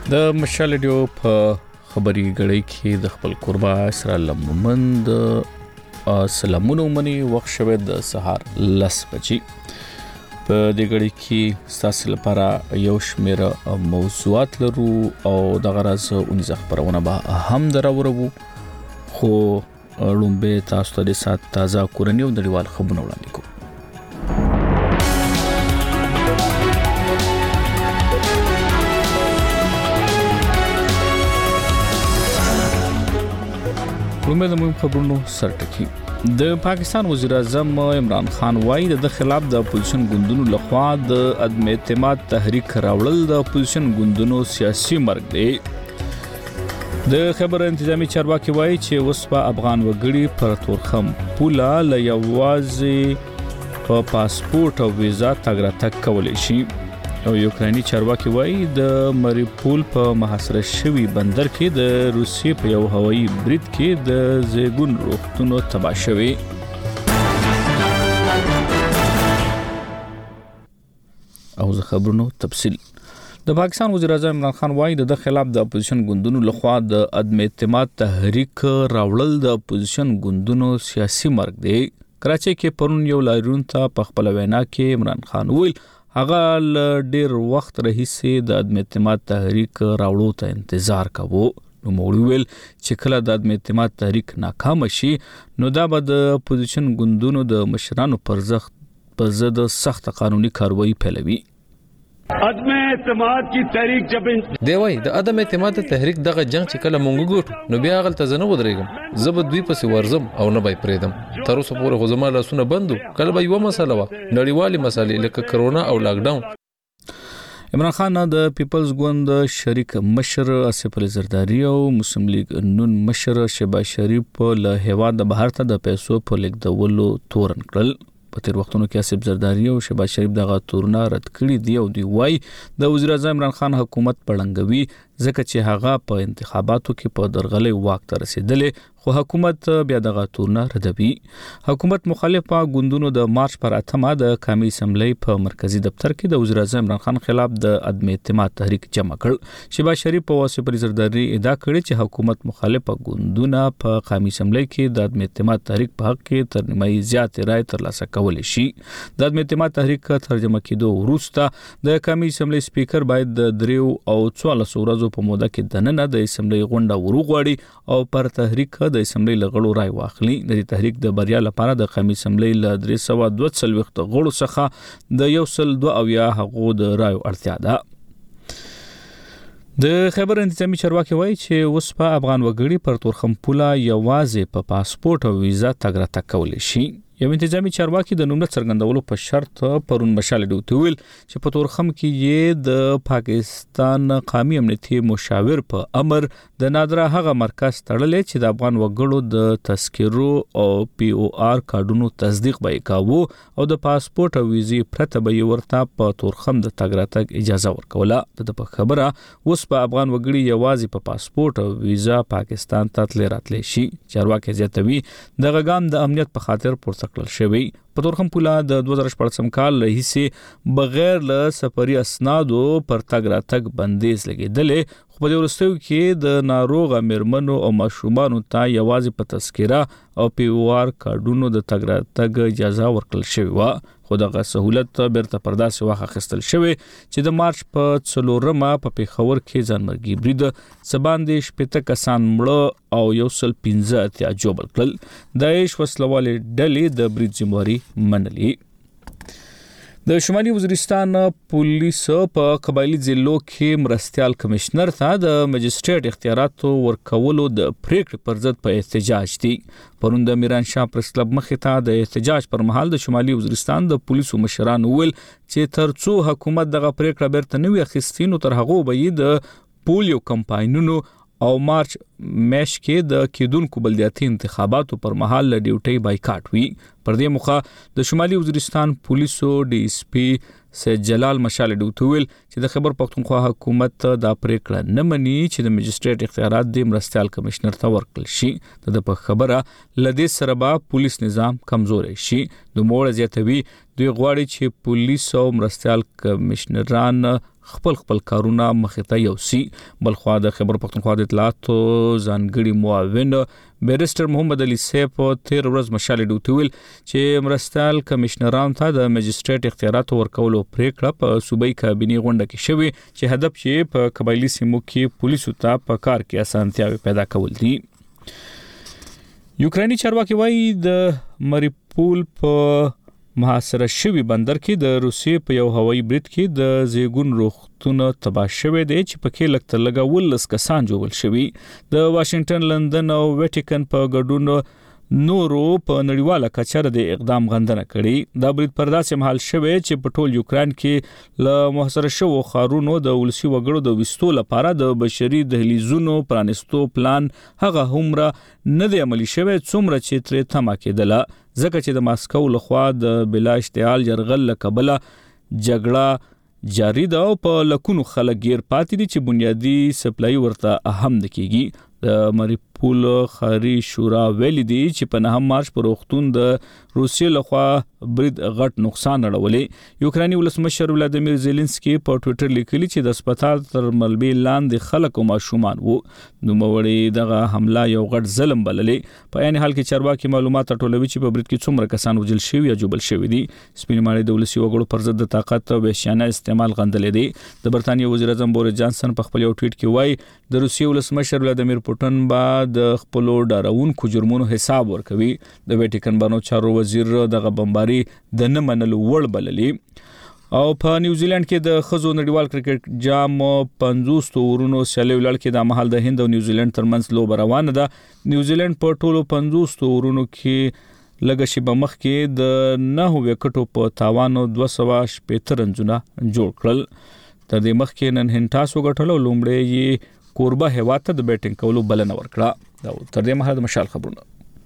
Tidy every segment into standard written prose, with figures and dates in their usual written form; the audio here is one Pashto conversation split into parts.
د مشال ډیو په خبري غړي کې د خپل قربا اسرا لممند سلامونه مني وخت شوه د سهار 10 بجې په دې غړي کې ستاسو لپاره یو شمېر موضوعات لرو او د غرض اونیز خبرونه به هم درورو خو لومبه تاسو ته د سات تازه کورنیو نړیوال خبرونه وړاندې کوم. لومبه د مهم خبرونو سرټکی د پاکستان وزیر اعظم عمران خان وايي د خلاف د اپوزیشن ګوندونو لخوا د عدم اعتماد تحریک راوړل د اپوزیشن ګوندونو سیاسي مرګ دی. د خبر انتظامی چارواکي وايي چې اوس په افغان وګړي پر تورخم پوله ل یوازې په پاسپورت او ویزا تګ راتګ کولی شي او یوکراني چارواکي وايي د مریپول په محاصره شوی بندر کې د روسي په یو هوایي برید کې د زیګون روغتونو تباه شوی. او زه خبرونو تفصیل د پاکستان وزیر اعظم عمران خان وايي د خلاف د اپوزیشن ګوندونو لخوا د عدم اعتماد تحریک راوړل د اپوزیشن ګوندونو سیاسي مرګ دی. کراچۍ کې پرون یو لاریون ته په خپل وینا کې عمران خان ویل هغه ډیر وخت راهیسې د عدم اعتماد تحریک راوړو ته انتظار کاوه. نو موږ ویل چې کله د عدم اعتماد تحریک ناکام شي نو دا به د اپوزیشن ګوندونو د مشرانو پر ضد سخت قانوني کاروایی پیلوي. عدم اعتماد کی تحریک جب دی وای د عدم اعتماد تحریک دغه جنگ چې کله مونږ ګټو نو بیا غلطه زنه ودرېګم زب دوی پسې ورزم او نه بای پریدم تر اوسه پورې خو زما لاسونه بندو کله به یو مسله و نړیوالي مسالې لکه کرونا او لاک ډاون. عمران خان د پیپلز ګوند شریک مشر اسف علي زرداری او مسلم لیگ نون مشر شهباز شریف له هیواد د بهر ته د پیسو په لیږدولو تورن کړل. په تیر وختونو کې اسف زرداری او شهباز شریف دغه تورونه رد کړي دی او دی وای د وزیر اعظم عمران خان حکومت پړنګوي ځکه چې هغه په انتخاباتو کې په درغلې واک ته رسیدلې خو حکومت بیا دغه تورونه ردوي. حکومت مخالفه ګوندونو د مارچ پر 8 د قومي اسمبلی په مرکزی دفتر کې د وزیر اعظم عمران خان خلاف د عدم اعتماد تحریک جمع کړ. شهباز شریف او اسف علي زرداری ادعا کړې چې حکومت مخالفه ګوندونه په قومي اسمبلی کې د عدم اعتماد تحریک په حق کې تر نیمایي زیات رائے ترلاسه کول شي. د عدم اعتماد تحریک ترجمه کېدو وروسته د قومي اسمبلی سپیکر باید د 3 او 14 ورځو په موده کې دننه د اسمبلی غونډه وروغواړي او پر تحریک د اسمبلی لغړو رائے واخلي. د تحریک د بریا لپاره د قومي اسمبلی ل 342 غړو څخه د 102 هغو د رائے اړتیا ده. د خبر انتظامی چارواکي وایي چې اوس په افغان وګړي پر تورخم پوله یوازې په پاسپورت او ویزا تګ راتګ کولی شي. یو انتظامی چارواکي د نوملت څرګندولو په شرط پرون مشال ډیو ویل چې په تورخم کې یې د پاکستان قومي امنیتي مشاور په امر د نادره هغه مرکز تړلې چې د افغان وګړو د تذکرو او پی او آر کارډونو تصدیق به کاوه او د پاسپورت او ویزې پرته به ورته په تورخم د تګ راتګ اجازه ورکوله. د خبره اوس په افغان وګړي یوازې په پاسپورت او ویزا پاکستان ته تللی راتلی شي. چارواکي زیاتوي دغه ګام د امنیت په خاطر پورته کړل شوی. په تورخم پوله د 2014 کال راهیسې بغیر له سفري اسنادو پر تګ راتګ بندیز لګیدلې خو په وروستیو کې د ناروغه میرمنو او ماشومانو ته یوازې په تذکره او پی او آر کارډونو د تګ راتګ اجازه ورکړل شوی و. خو دغه سہولت بیرته پر داسې وخت اخیستل شوی چې د مارچ په 4 په پیښور کې ځانمرګي برید سباندې 15 کسان مړه او 115 جوړ کړل. داعش وسلوالې ډلې د برید ذمہواری منلې. د شمالي وزیرستان پولیس په قبایلی ضلعو کې مرستيال کمشنر ته د مجستریټ اختیاراتو ورکولو د پریکړې پر ضد په احتجاج دي. پرون د میران شاه پریس کلب مخې ته د احتجاج پر مهال د شمالي وزیرستان د پولیسو مشران ویل چې ترڅو حکومت دغه پریکړه بیرته نه وي اخیستي نو تر هغه به د پولیو کمپاینونو او مارچ میش کې د کېدونکو بلدیاتي انتخاباتو پر مهال ډیوټي بایکاټ وی. پر دې موخه د شمالي وزیرستان پولیسو ډي اس پی سید جلال مشال ډوتویل چې د خیبر پختونخوا حکومت دا پریکړه نه مني چې د مجستریټ اختیارات د مرستيال کمشنر ته ورکړل شي. د په خبره لدې سره به پولیس نظام کمزوري شي. د موړ زیاتوي دوی غواړي چې پولیس او مرستيال کمشنران خپل کارونه مخې ته یوسي. بلخوا د خیبر پختونخوا د اطلاعاتو ځانګړي معاون بیرسټر محمد علي سیف تیر ورځ مشال ډوتویل چې مرستيال کمشنران ته د مجستریټ اختیارات ورکولو پریکړه په صوبایي کابینه غونډه کې شوې چې هدف یې په قبایلی سیمو کې پولیسو ته په کار کې اسانتیاوي پیدا کول دي. یوکراني چارواکي وایي د مریپول په محاصره شوی بندر کې د روسیې په یو هوایي برید کې د زیګون روغتون تباه شوی دی چې پکې لکه لګا 19 کسان جوړل شوی. د واشنگټن، لندن او ویټیکن په ګډون نورو په نړیواله کچره د اقدام غندنه کړي. دا برید پر داسې مهال شوی چې په ټول یوکران کې له محاصره شوو خارونو د ولسی وګړو د وستو لپاره د بشري دهلیزونو پرانستو پلان هغه همره نه دی عملی شوی څومره چې تر تمه کېدله، ځکه چې د ماسکو لخوا د بلا اشتعال يرغل لقبله جګړه جاری ده او په لکونو خلک غیر پاتې دي چې بنیادی سپلای ورته اهم دکېږي. د مریپول خاري شورا ویلي دي چې په 9 مارچ پر وختون د روسیې لخوا برید غټ نقصان اړولې. یوکراني ولسمشر ولادیمیر زيلنسکي په ټوئیټر لیکلي چې د هسپتال تر ملبې لاندې خلک او ماشومان وو. نو موړي دغه حمله یو غټ ظلم بللې. په عین حال کې چارواکي معلومات ټولوي چې په برید کې څومره کسان وژل شوي یا جوړل شوي دي. سپینماړي د ولسی وګړو پر ضد د طاقت او وحشیانه استعمال غندلې دي. د برتانیې وزیر اعظم بوریس جانسن په خپل یو ټویټ کې وایي د روسیې ولسمشر ولادیمیر پوتین به د خپل ډاروونکو جرمونو حساب ورکوي. د ویټیکن بانو چارو وزیر دغه بمباري د نه منلو وړ بللې. او په نیوزیلند کې د خزو نړیوال کرکټ جام 50 اورونو سیالي ولړ کې د مهال د هند او نیوزیلند ترمنځ لوب روانه ده. نیوزیلند په ټولو 50 اورونو کې لګشي بمخ کې د 9 وکټو په تاوان 280 رنونه جوړ کړل. تر دې مخ کې نن هنټاس وګټلو لومړی یې کوربه هیواد ته د بیټینګ کولو بلنه ورکړه. دا تر دې مهال د مشال خبرونه.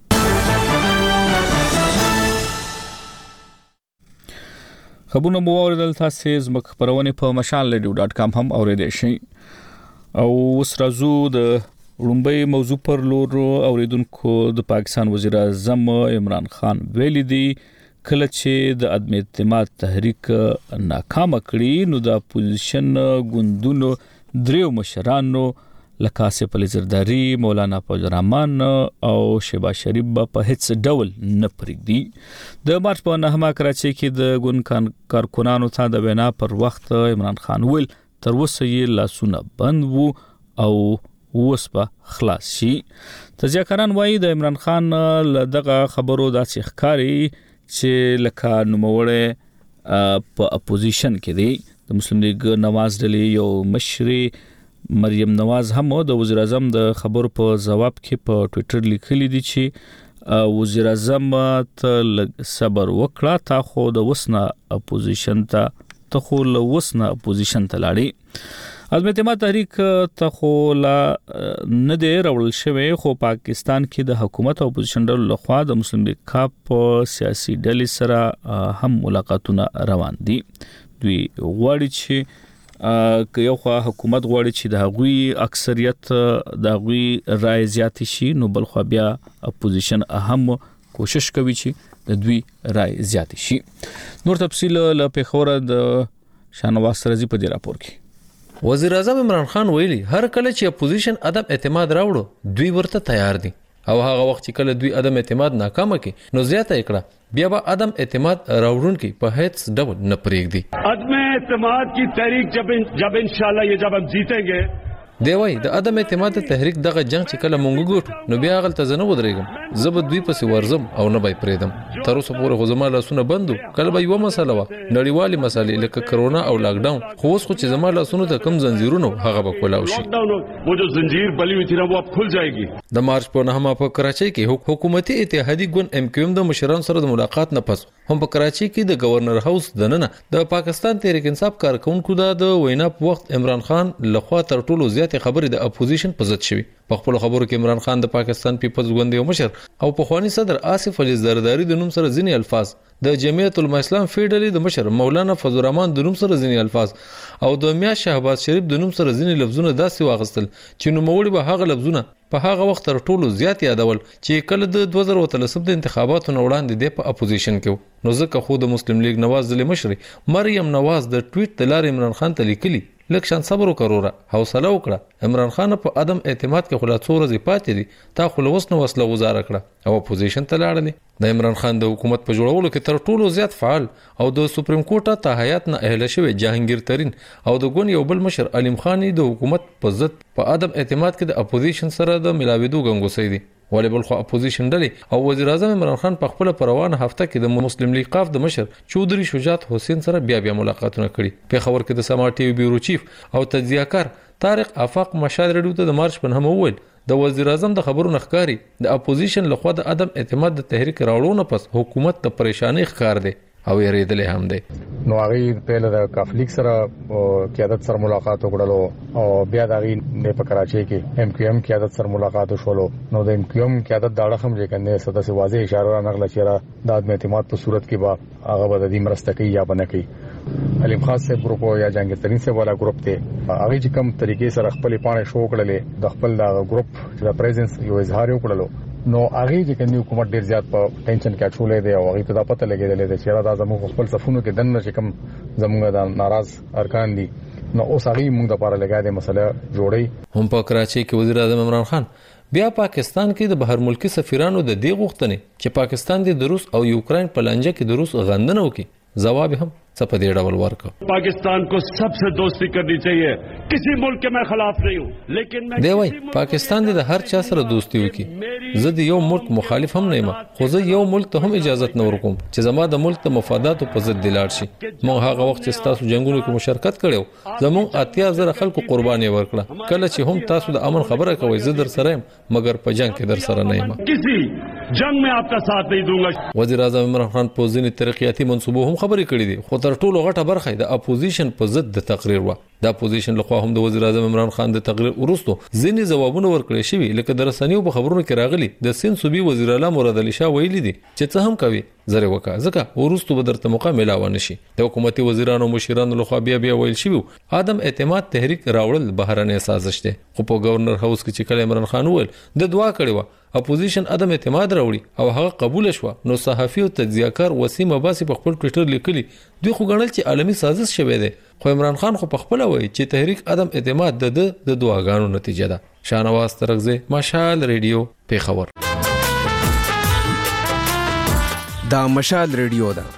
خبرونه مو اوریدل تاسو زموږ خبرونه په mashalradio.com هم اوریدئ شئ. او اوس راځو د لومبۍ موضوع پر لور. اوریدونکو د پاکستان وزیر اعظم عمران خان ویلي دی کله چې د عدم اعتماد تحریک ناکام کړي نو د اپوزیشن ګوندونو دریو مشرانو لکه آصف علي زرداری، مولانا فوز الرحمن او شهباز شریف په هیڅ ډول نه پرېږدي. د مارچ په 9 کراچۍ کې د ګوند کارکونانو ته د وینا پر وخت عمران خان ویل تر اوسه یې لاسونه بند وو او اوس به خلاص شي. تجزیه‌کاران وایي د عمران خان دغه خبرو داسې ښکاري چې لکه نوموړی په اپوزیشن کې دی. د مسلم لیگ نواز ډلې یو مشري مریم نواز هم د وزیر اعظم د خبرو په جواب کې په ټوئیټر لیکلي دي چې وزیر اعظم ته صبر وکړه، تا خو د وسنه اپوزیشن ته خو له وسنه اپوزیشن ته لاړې. عدم اعتماد تحریک ته خو لا نه دی راوړل شوی، خو پاکستان کې د حکومت او اپوزیشن ډلو لخوا د مسلم لیگ کاپ سیاسي ډلې سره هم ملاقاتونه روان دي. دوی غواړي چې که یو خوا حکومت غواړي چې د هغوی اکثریت د هغوی رائے زیات شي، نو بل خوا بیا اپوزیشن هم کوشش کوي چې د دوی رائے زیات شي. نور تفصیل له پیښور د شانواز رضی په دې راپور کې. وزیر اعظم عمران خان ویلي هر کله چې اپوزیشن عدم اعتماد راوړو دوی ورته تیار دي، او هغه وخت چې کله دوی عدم اعتماد ناکامه کړي نو زیاته کړه بیا به عدم اعتماد راوړونکي په هیڅ ډول نه پرېږدي. عدم اعتماد کی تحریک جب انشاءاللہ یہ جب ہم جیتیں گے دی وای د عدم اعتماد تحریک دغه جنگ چې کله مونږ ګټو نو بیا غل ته زنه ودرېږم، زه به دوی پسې ورزم او نه به پرېدم. تر اوسه پورې خو زما لاسونه بندو، کله به یو مسله و نړیوالې مسلې لکه کرونا او لاک ډاون، خو اوس خو چې زما لاسونه ته کم زنجیرونه هغه به کولاو شي. وہ جو زنجیر بلی ہوئی تھی نا وہ اب کھل جائے گی. د مارچ په 9 په کراچۍ کې حکومتي اتحادیه ګوند MQM د مشرانو سره د ملاقات نه پس هم په کراچي کې د گورنر هاوس دننه د پاکستان تحریک انصاف کارکونکو د وینا په وخت عمران خان لخوا تر ټولو زیات خبرې د اپوزیشن په ضد شوی. په خپل خبرو کې عمران خان د پاکستان پیپلز ګوند یو مشر او په خواني صدر آصف علي زرداری د نوم سره ځینی الفاظ، د جمعیت العلماء اسلام فیډرالي د مشر مولانا فضل الرحمن د نوم سره ځینی الفاظ او د میا شهباز شریف د نوم سره ځینی لفظونه داسې واغستل چې نوموړي به هغه لفظونه په هغه وخت تر ټولو زیات یادول چې کله د 2013 د انتخاباتو وړاندې د اپوزیشن کې. نو ځکه خو د مسلم لیگ نواز ضلع مشر مریم نواز د ټویټ د لارې عمران خان ته لیکلي لکشان صبر وکړه، حوصله وکړه، عمران خان په عدم اعتماد کې خلا څو ورځې پاتې دي، تا خلوص نو وسله گزاره کړه او اپوزیشن ته لاړل. د عمران خان د حکومت په جوړولو کې تر ټولو زیات فعال او د سپریم کورټ ته هیات نه اهل شوی جهانگیر ترین او د ګون یو بل مشر علیم خانی د حکومت په ضد په عدم اعتماد کې د اپوزیشن سره د ملاویدو غنګوسې دي. ولی بل خو اپوزیشن ډلې او وزیر اعظم عمران خان په خپل پروانه هفته کې د مسلم لیگ قاف د مشر چودري شجاعت حسین سره بیا ملاقاتونه کړي. په خبر کې د سما ټي وي بیورو چیف او تجزیه‌کار طارق آفاق مشال رډیو ته د مارچ په هم وویل د وزیر اعظم د خبرو نخکاری د اپوزیشن لخوا د عدم اعتماد د تحریک راوړونه پس حکومت ته پریشانی ښکار دی او یریدل هم دی. نو هغه په د کافلیک سره قیادت سره ملاقات وکړلو او بیا د غي په کراچي کې ام کیو ام قیادت سره ملاقات وشولو. نو د ام کیو ام قیادت دا رقم چې کنه صدا سي واضح اشاره نغله چیرې د اعتماد په صورت کې با هغه به د دې مرسته کوي یا بنه کوي. علیم خاص سے گروپ یا جهانگیر ترین سے والا گروپ ته هغه چې کوم طریقې سره خپل پانه شو کړلې د خپل دا گروپ چې د پریزنس یو اظهار وکړلو. نو هغه چې کني حکومت ډیر زیات په ټینشن کې اچولې دی او هغه ته دا پته لګیدلې چې را زموږ خپل صفونو کې دنه چې کوم زموږ د ناراض ارکان دي نو اوس هغه موږ د لپاره لګا دي مسله جوړي. هم په کراچي کې وزیر اعظم عمران خان بیا پاکستان کې د بهر ملکی سفیرانو د دې غوښتنې چې پاکستان د روس او یوکرين په لانجه کې د روس غندنه وکړي جواب هم سپدې ډول ورکړ. पाकिस्तान को सबसे दोस्ती करनी चाहिए, किसी मुल्क के मैं खिलाफ नहीं हूं, लेकिन मैं دی وای پاکستان د هر چا سره دوستي وکي. زه د یو ملک مخالف هم نه یم، خو زه یو ملک ته هم اجازه نه ورکوم چې زما د ملک د مفاداتو په ضد دلاړ شي. مونږ هغه وخت چې تاسو جنگونو کې مشارکت کړو زموږ 80,000 خلکو قرباني ورکړه. کله چې هم تاسو د امن خبره کوي زه در سره یم، مګر په جنگ کې در سره نه یم. किसी जंग में आपका साथ नहीं दूंगा. وزیر اعظم عمران خان په ځینې ترقیاتي منصوبو هم خبرې کړې دي، خو تر ټولو غټه برخه د اپوزیشن په ضد د تقریر و. د اپوزیشن لخوا هم د وزیر اعظم عمران خان د تقریر ورستو ځینې ځوابونه ورکړل شوي، لکه د رسنیو په خبرونو کې راغلي د سند صوبې وزیر اعلی مراد علي شاه ویلي دي چې څه هم کوي زره وکا ځکه ورستو به درته موقع ملاوه نشي. د حکومتي وزیرانو مشرانو لخوا بیا ویل شوی عدم اعتماد تحریک راوړل بهرنۍ سازش ده. خو په گورنر هاوس کې چې کله عمران خان ویل د دعا کړي و اپوزیشن عدم اعتماد راوړي او هغه قبول شو، نو صحافي او تجزیه‌کار وسیم عباسی په خپل ټوئیټر لیکلي دوی خو غنل چې عالمي سازش شوه دی. خو عمران خان خو په خپل وایي چې تحریک عدم اعتماد د دعاګانو نتیجه ده. شاهنواز ترغزه مشال ریډیو پیښور. دا مشال ریډیو ده.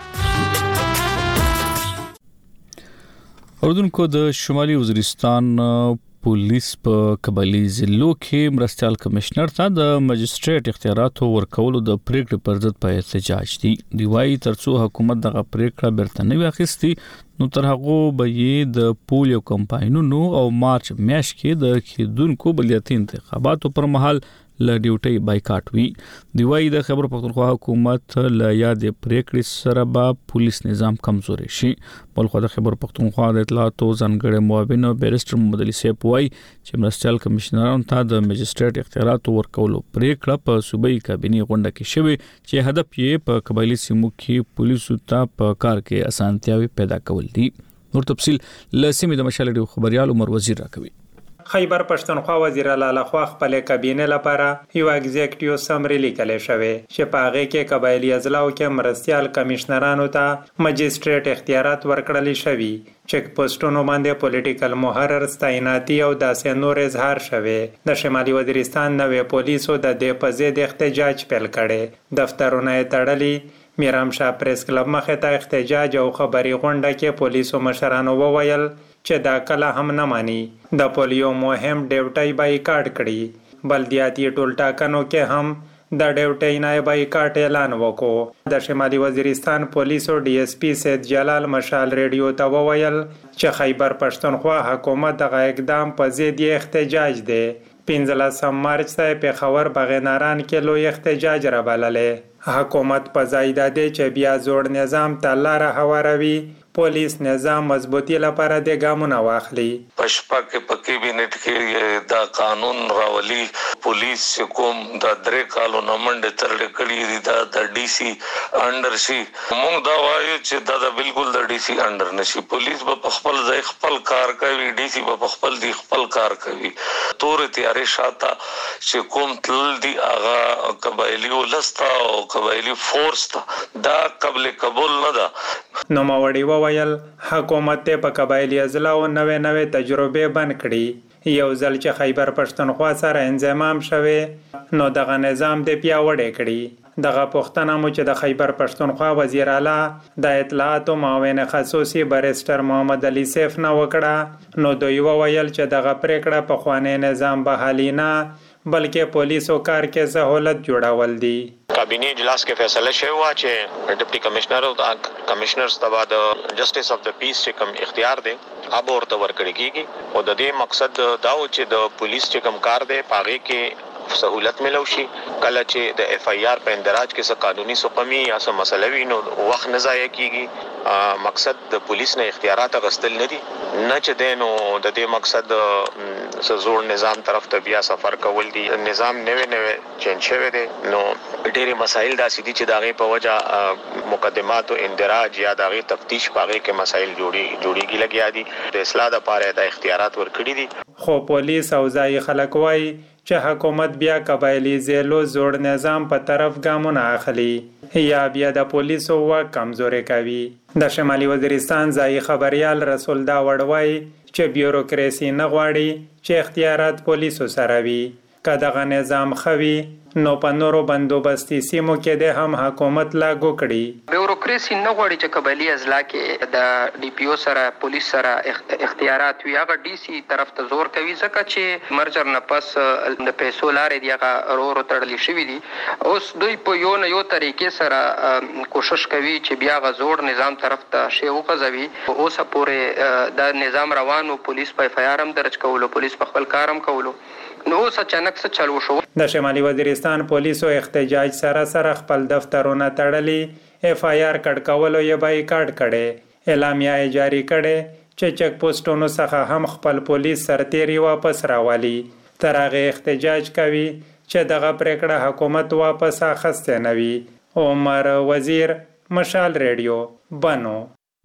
اوردونکو د شمالي وزیرستان پولیس په قبایلی ضلعو کې مرستيال کمشنر ته د مجستریټ اختیاراتو ورکولو د پریکړې پر ضد په احتجاج دي. دی وايي ترڅو حکومت دغه پریکړه بیرته نه واخیستي نو تر هغه به یې د پولیو کمپاینونو او مارچ میاشت کې د کېدونکو بلدیاتي انتخاباتو پر مهال ل ډیوټي بایکاټ وی. دی وايي د خبر پختونخوا حکومت ل یاد پریکړې سره به پولیس نظام کمزوري شي. بلخو د خبر پختونخوا د اطلاعاتو ځانګړي معاون بیرستر محمد علي سیف وايي چې مرستيال کمشنرانو ته د مجستریټ اختیاراتو ورکولو پریکړه په صوبایي کابینه غونډه کې شوې چې هدف یې په قبایلی سیمو کې پولیسو ته په کار کې اسانتیاوي پیدا کول دي. نور تفصيل لسمې د مشال ډیو خبريال عمر وزیر راکوي. خیبر پښتونخوا وزیر اعلی لخوا خپل کابینه لپاره یو ایگزیکټیو سمری لیکل شوی چې په هغه کې قبایلی اضلاع کې مرستيال کمشنرانو ته مجستریټ اختیارات ورکړل شوی. چک پوسټونو باندې پولیټیکل محرر تعیناتی او داسې نور اظهار شوی. د شمالي وزیرستان نوې پولیسو د دې په ضد احتجاج پیل کړي. دفترونه تړلي. میرام شاه پریس کلب مخه ته احتجاج او خبري غونډه کې پولیسو مشرانو وویل چې دا کله هم نه مانی. د پولیو مهم ډیوټي بایکاټ کړي. بلدیاتي ټولټاکنو کې هم د ډیوټي نه بایکاټ اعلان وکړو. د شمالي وزیرستان پولیسو ډي اس پی سید جلال مشال ریډیو ته وویل چې خیبر پښتونخوا حکومت دغه اقدام په ضد احتجاج دی. 15 مارچ ته په خبر بغیناران کې لوی احتجاج را بللې. حکومت په ځای د دې چې بیا جوړ نظام ته لار هواروي پولیس نظام مضبوطی لپاره د ګامونه واخلي. پښپا کې په کابینټ کې دا قانون راولي پولیس کوم د درې کالو نمنډ ترډ کړي دي دا د ډي سي انډر شي. موږ دا وایو چې دا بالکل د ډي سي انډر نشي. پولیس په خپل ځای خپل کار کوي، ډي سي په خپل دی خپل کار کوي. تور تیارې شاته چې کوم تل دی هغه قبایلی ولستا او قبایلی فورس دا قبل قبول نه ده. نو ماوړي ویل حکومت په قبایلی اضلاع نوې تجربه بند کړي. یو ځل چې خیبر پښتونخوا سره انضمام شوه نو دغه نظام د پیاوړی کړي. دغه پښتنه مو چې د خیبر پښتونخوا وزیر اعلی د اطلاعات او معاون خصوصي بریسټر محمد علي سیف نه وکړه نو دوی ویل چې دغه پریکړه په خواني نظام بحالي نه بلکې پولیسو کار کې سہولت جوړول دي. کابینه اجلاس کې فیصله شوی و چې ډیپټي کمشنر او کمشنرز ته بعد جسټس اف د پیس چې کوم اختیار دی اب ورته ورکړي کیږي او د دې مقصد دا و چې د پولیس چې کوم کار دی پاغه کې سہولت ملو شي. کله چې د اف ای آر په اندراج کې څه قانوني سقمی یا څه مسله وي نو وخت نه ضایع کیږي. مقصد د پولیس نه اختیارات غستل نه دي نه چې دینو د دې مقصد زوړ نظام طرف ته بیا سفر کول دي. نظام نوې چینج شوی دی نو ډېری مسایل داسې دي چې داغه په وجه مقدمات او اندراج یا داغه تفتیش پاغه کې مسایل جوړیږي لګیا دي. د اصلاح لپاره د اختیارات ورکړي دي. خو پولیس او ځای خلک وای چې حکومت بیا قبایلی زیلو زوړ نظام په طرف ګامونه اخلي یا بیا د پولیسو واک کمزوري کوي. د شمالي وزیرستان ځای خبريال رسول داوړ وای چې بیوروکراسي نه غواړي چې اختیارات پولیسو سره وي. که دغه نظام خوي نو په نورو بندوبستي سیمو کې د هم حکومت لاګو کړي. بیوروکراسي نه غواړي چې قبایلی اضلاع کې د ډي پی او سره پولیس سره اختیارات وي. هغه ډي سي طرف ته زور کوي ځکه چې مرجر نه پس د پیسو لارې دی هغه ورو تړلې شوې دي. اوس دوی په یو نه یو طریقې سره کوشش کوي چې بیا غ زوړ نظام طرف ته شی وغځوي. اوس پورې د نظام روانو پولیس په اف ای آر هم درج کولو پولیس په خپل کارم کولو نو اچانک څه چلو شو. د شمالي وزیرستان پولیسو احتجاج سره خپل دفترونه تړلي اف ای آر کډ کولو یې بایکاټ کړي. اعلامیه جاری کړي چې چک پوسټونو څخه هم خپل پولیس سرتیري واپس راوالي. تر هغه احتجاج کوي چې دغه پریکړه حکومت واپس اخیسته نه وي. عمر وزیر مشال ریډیو بنو.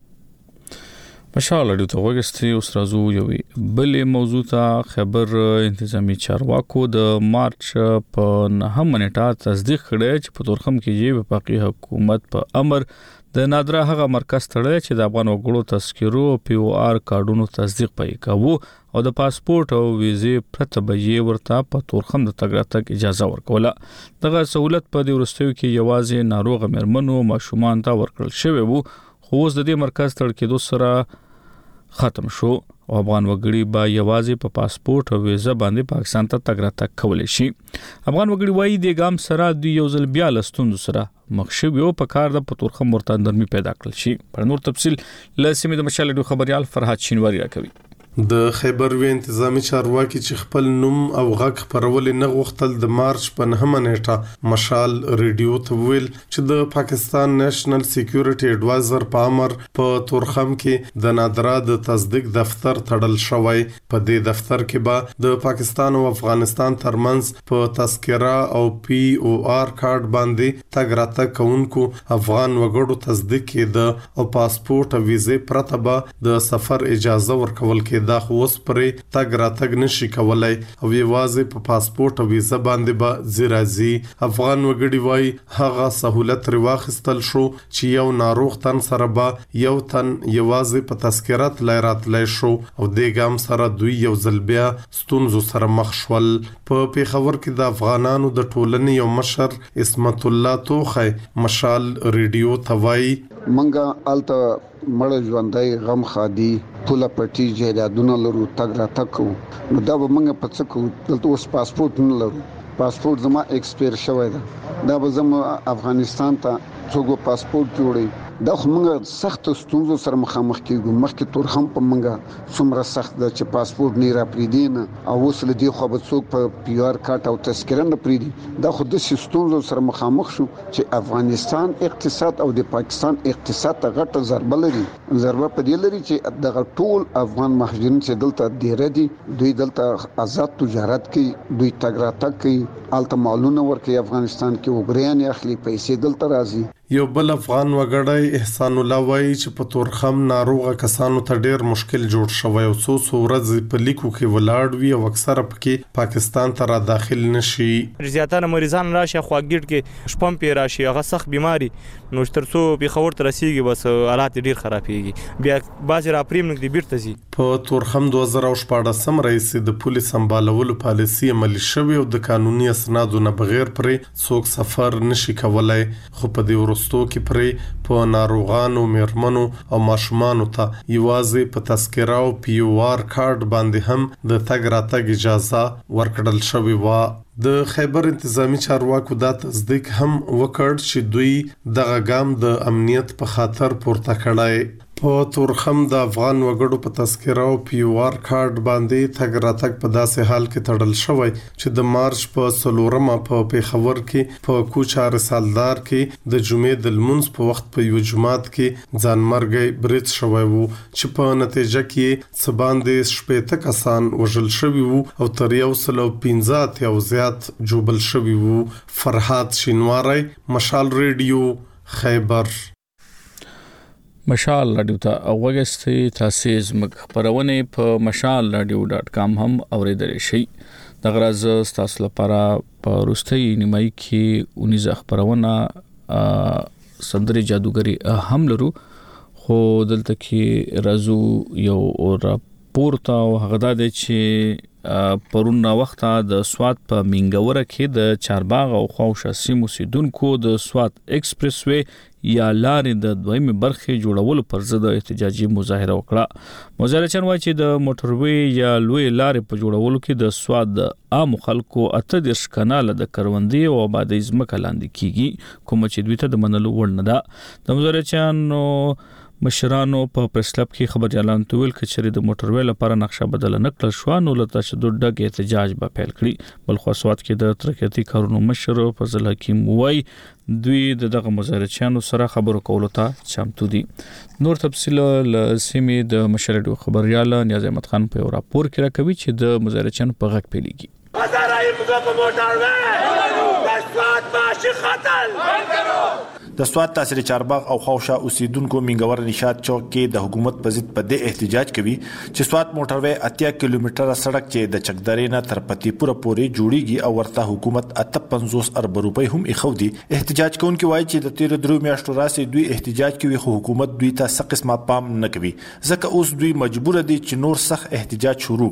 مشال اړیو ته وګستي اوس راځو یوې بلې موضوع ته. خبر انتظامی چارواکو د مارچ په 9 منټه تصدیق کړی چې په تورخم کې یې وفاقي حکومت په امر د نادره هغه مرکز تړلی چې د افغان وګړو تذکرو او پی او آر کارډونو تصدیق پای کاوه او د پاسپورت او ویزې پرته به یې ورته په تورخم د تګ راتګ اجازه ورکوله. دغه سہولت په دې وروستیو کې یوازې ناروغ مېرمنو ماشومان ته ورکړل شوی وو خو اوس د دې مرکز تړل کېدو سره ختم شو او افغان وګړي به یوازې په پاسپورت او ویزه باندې پاکستان ته تګ راتګ کولی شي. افغان وګړي وایي د ګام سره د یو ځل بیا لستوندو سره مخ شوي او په کار د پتورخم ورته نرمي پیدا کړل شي. پر نور تفصیل له سیمې د مشال ډو خبريال فرحات شینواری راکوي. د خیبر وی انتظامی چارواکي چې خپل نوم او غږ خبرول نه غوښتل د مارچ په 9 منېټه مشال ریډیو ته ویل چې د پاکستان نېشنل سکیورټي اډوایزر په امر په تورخم کې د نادره د تصدیق دفتر تړل شوی. په دې دفتر کې به د پاکستان او افغانستان ترمنځ په تذکره او پی او آر کارت باندې تګ راتګ کوونکو افغان وګړو تصدیق کېده او پاسپورت او ویزې پرته به د سفر اجازه ورکول کېده. دا اوس پرې تګ راتګ نشي کولای او یوازې په پاسپورت او ویزه باندې به زیرازي. افغان وګړي وای هغه سہولت رواخستل شو چې یو ناروغ تن سره به یو تن یوازې په تذکرات لایرات لای شو او د ګام سره دوی یو ځل بیا ستونزو سره مخ شول. په پیښور کې د افغانانو د ټولنې یو مشر اسمت الله توخی مشال ریډیو توای منګه الته مړ ژوندۍ غم خادي پوله پټي جیدادونه لرو تګ را تک نو دا به منګه په څه کوو. دلته اوس پاسپورت نه لرو. پاسپورت زما ایکسپایر شوی ده. دا به زما افغانستان ته څوک پاسپورت جوړي دا خو موږ سخت ستونزو سره مخامخ کیږو. مخکې تورخم په موږ څومره سخت ده چې پاسپورت نه راپریدي نه او اوس له دې خو به څوک په پی آر کارت او تذکره نه پریدي. دا خو د ستونزو سره مخامخ شو چې افغانستان اقتصاد او د پاکستان اقتصاد ته غټه ضربه لري. ضربه په دې لري چې دغه ټول افغان مهاجرین چې دلته ډیر دي دوی دلته آزاد تجارت کوي، دوی تګ راتګ کوي، الته مالونه ورکوي، افغانستان کې وګړیان اخلي، پیسې دلته راځي. یو بل افغان وګړی احسان الله وایي چې په تورخم ناروغه کسانو ته ډیر مشکل جوړ شوی او څو ورځې په لیکو کې ولاړ وي او اکثره پکې پاکستان ته را داخل نشي. زیاتره مریضان راشي خواګډ کې شپم پی راشي، هغه سخت بیماری نو ترڅو پیښور ته رسیږي بس حالات ډیر خرابېږي، بیا بعض را پریم نګ دی بیرته زی. په تورخم 2014 رئیس د پولیس سمبالولو پالیسي عملي شوی او د قانوني اسنادو نه بغیر پرې څوک سفر نشي کولای. خو په دې ورستو کې پرې په ناروغانو، میرمنو او ماشومانو ته یوازې په تذکره او پی آر کارت باندې هم د تګ راتګ اجازه ورکړل شوې و. د خیبر انتظامی چارواکو دا تصدیق هم وکړ چې دوی دغه ګام د امنیت په خاطر پورته کړای. په تورخم د افغان وګړو په تذکره او پی آر کارت باندې تګ راتګ په داسې حال کې تړل شوی چې د مارچ په 16 په پیښور کې په کوچار سالدار کې د جمعې د لمونځ په وخت په یو جماعت کې ځانمرګي برید شوی وو چې په نتیجه کې څه باندې 18 کسان وژل شوي وو او تر 115 او زیات جوبل شوي وو. فرحات شینواری، مشال ریډیو، خیبر. مشال رادیو ته اوغستې تاسو زموږ خبرونه په mashalradio.com هم اوریدل شي. د غرض تاسو لپاره په روستي نیمای کې 19 خبرونه سندري جادوګری هم لرو، خو دلته کې رازو یو راپورته او هغه د چې پرون وخت د سوات په منګوره کې د چارباغ او خوشه سیمو سیدونکو د سوات ایکسپریس وی یا لارې د دویمه برخې جوړولو پر ضد احتجاجي مظاهره وکړه. مظاهرچیان وایي چې د موټروي یا لوی لارې په جوړولو کې د سواد د عام خلکو 38 کانال د کروندې او آبادی ځمکه لاندې کیږي، کوم چې دوی ته د منلو وړ نه ده. د مظاهرچیانو مشرانو په پریس کلب کې خبر اعلان تویل کچري د موټروي لپاره نقشه بدل نه کړل شو نو لته چې د ډګ احتجاج به پیل کړي. بل خو سواد کې د ترقیاتي کارونو مشر فضل حکیم وای دوی دغه مظاهرچیانو سره خبرو کولو ته چمتو دي. نور تفصیل ل سیمې د مشرډو خبريال نیاز احمد خان په راپور کې راکوي چې د مظاهرچیانو په غږ پیلېږي. د سواد تاثیر چارباغ او خوشه اوسیدونکو منګور نشاد چوک کې د حکومت په ضد په دې احتجاج کوي چې سواد موټروي 80 کیلومتره سړک چې د چکدارې نه تر پتی پوره پورې جوړیږي او ورته حکومت 58 ارب روپۍ هم اخودي. احتجاج کوونکي وایي چې د 13 میاشتو راسي دوی احتجاج کوي خو حکومت دوی ته څه قسمه پام نه کوي، ځکه اوس دوی مجبور دي چې نور سخت احتجاج شروع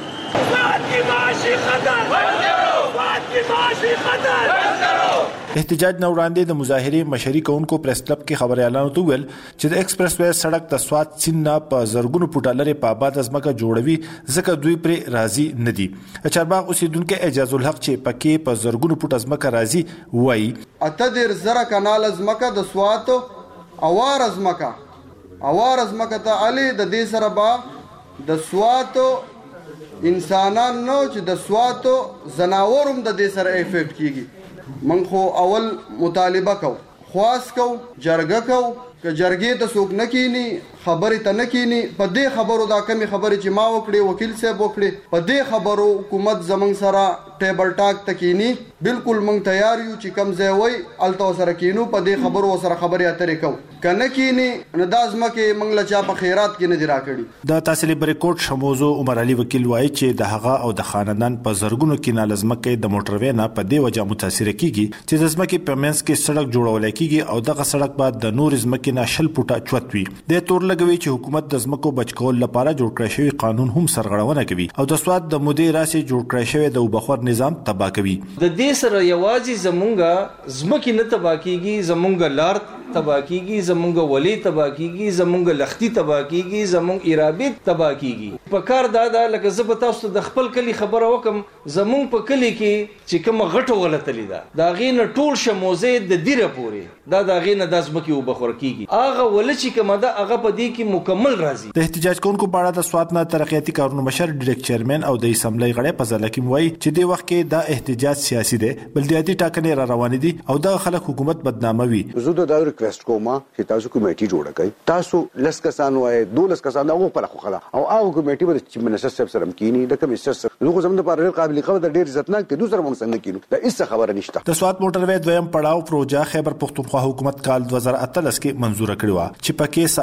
کړي. احتجاج نه وړاندې د مظاهره مشري کوونکو پریس کلب کې خبر اعلان وکړ چې د ایکسپریس وې سړک د سواد سینا په زرګونو پټه لري په آباد ازمکه جوړوي ځکه دوی پر راضي نه دي. چارباغ اوسیدونکو اجازه الحق چې پکې په زرګونو پټه ازمکه راضي وایي اته د زرا کانال ازمکه د سواد اوار ازمکه ته علي د دې سره با د سواد انسانان نو چې د سواد زناورم د دې سره افیکټ کیږي. من خو اول مطالبه کو خواست کو جرګه کو که جرګې ته څوک نه کینی خبرې ته نه کینی په دې خبرو دا کمی خبرې چې ما وکړي وکیل صاحب وکړي په دې خبرو حکومت زمنګ سره ټیبل ټاک تکینی بالکل مونږ تیار یو چې کم ځای وای الته سره کینو په دې خبرو سره خبرې اترې کو کنه کینی نه دازمه کې مونږ لچا په خیرات کې نه دی راکړي. د تحصیل بریکوټ شموزو عمر علي وکیل وایي چې د هغه او د خاندان په زرګونو کې نالزمکه د موټروي نه په دې وجه متاثر کیږي چې د ځمکې په منځ کې سړک جوړول کیږي او دغه سړک بعد د نور ځمکې نه شل پټه چوتوي. د تور لګوي چې حکومت د ځمکو بچکول لپاره جوړ کړی شوی قانون هم سرغړونه کوي او د سواد د مودې راسي جوړ کړی شوی د وبخور نظام تباہ کوي. د دې سره یوازې زمونږه ځمکې نه تباہ کیږي، زمونږه لار تباہ کیږي، زمونږه ولی تباہ کیږي، زمونږه لختی تباہ کیږي، زمونږ ارابط تباہ کیږي. په کار دا لکه زه په تاسو د خپل کلی خبره وکم زمونږ په کلی کې چې کوم غټه ولتلی دا غینه ټول شموزه د دیره پوري دا غینه د ځمکې وبخور کیږي. کیږي هغه ولچ کومه ده هغه په دې کې مکمل راځي. د احتجاج کوونکو په اړه د سوات نه ترقیاتي کارونو مشر ډایریکټر چیرمن او د اسمبلی غړی فضل حکیم وایي چې د وخت کې دا احتجاج سیاسي دی بلدیاتي ټاکنې را روان دي او دا خلک حکومت بدناموي. زه دا ریکوست کوم چې تاسو کمیټي جوړ کړئ تاسو لس کسان وای 12 کسان او په خلا او کمیټي به چې منسس صاحب سره کینی د کمیسر سره زه زموږ لپاره قابل قدر ډیر عزتناک دي دوسر موږ څنګه کینو دا هیڅ خبره نشته. د سوات موټروي دویم پړاو پروژه خیبر پختونخوا حکومت کال 2013 کې منزور کړی و چې پکې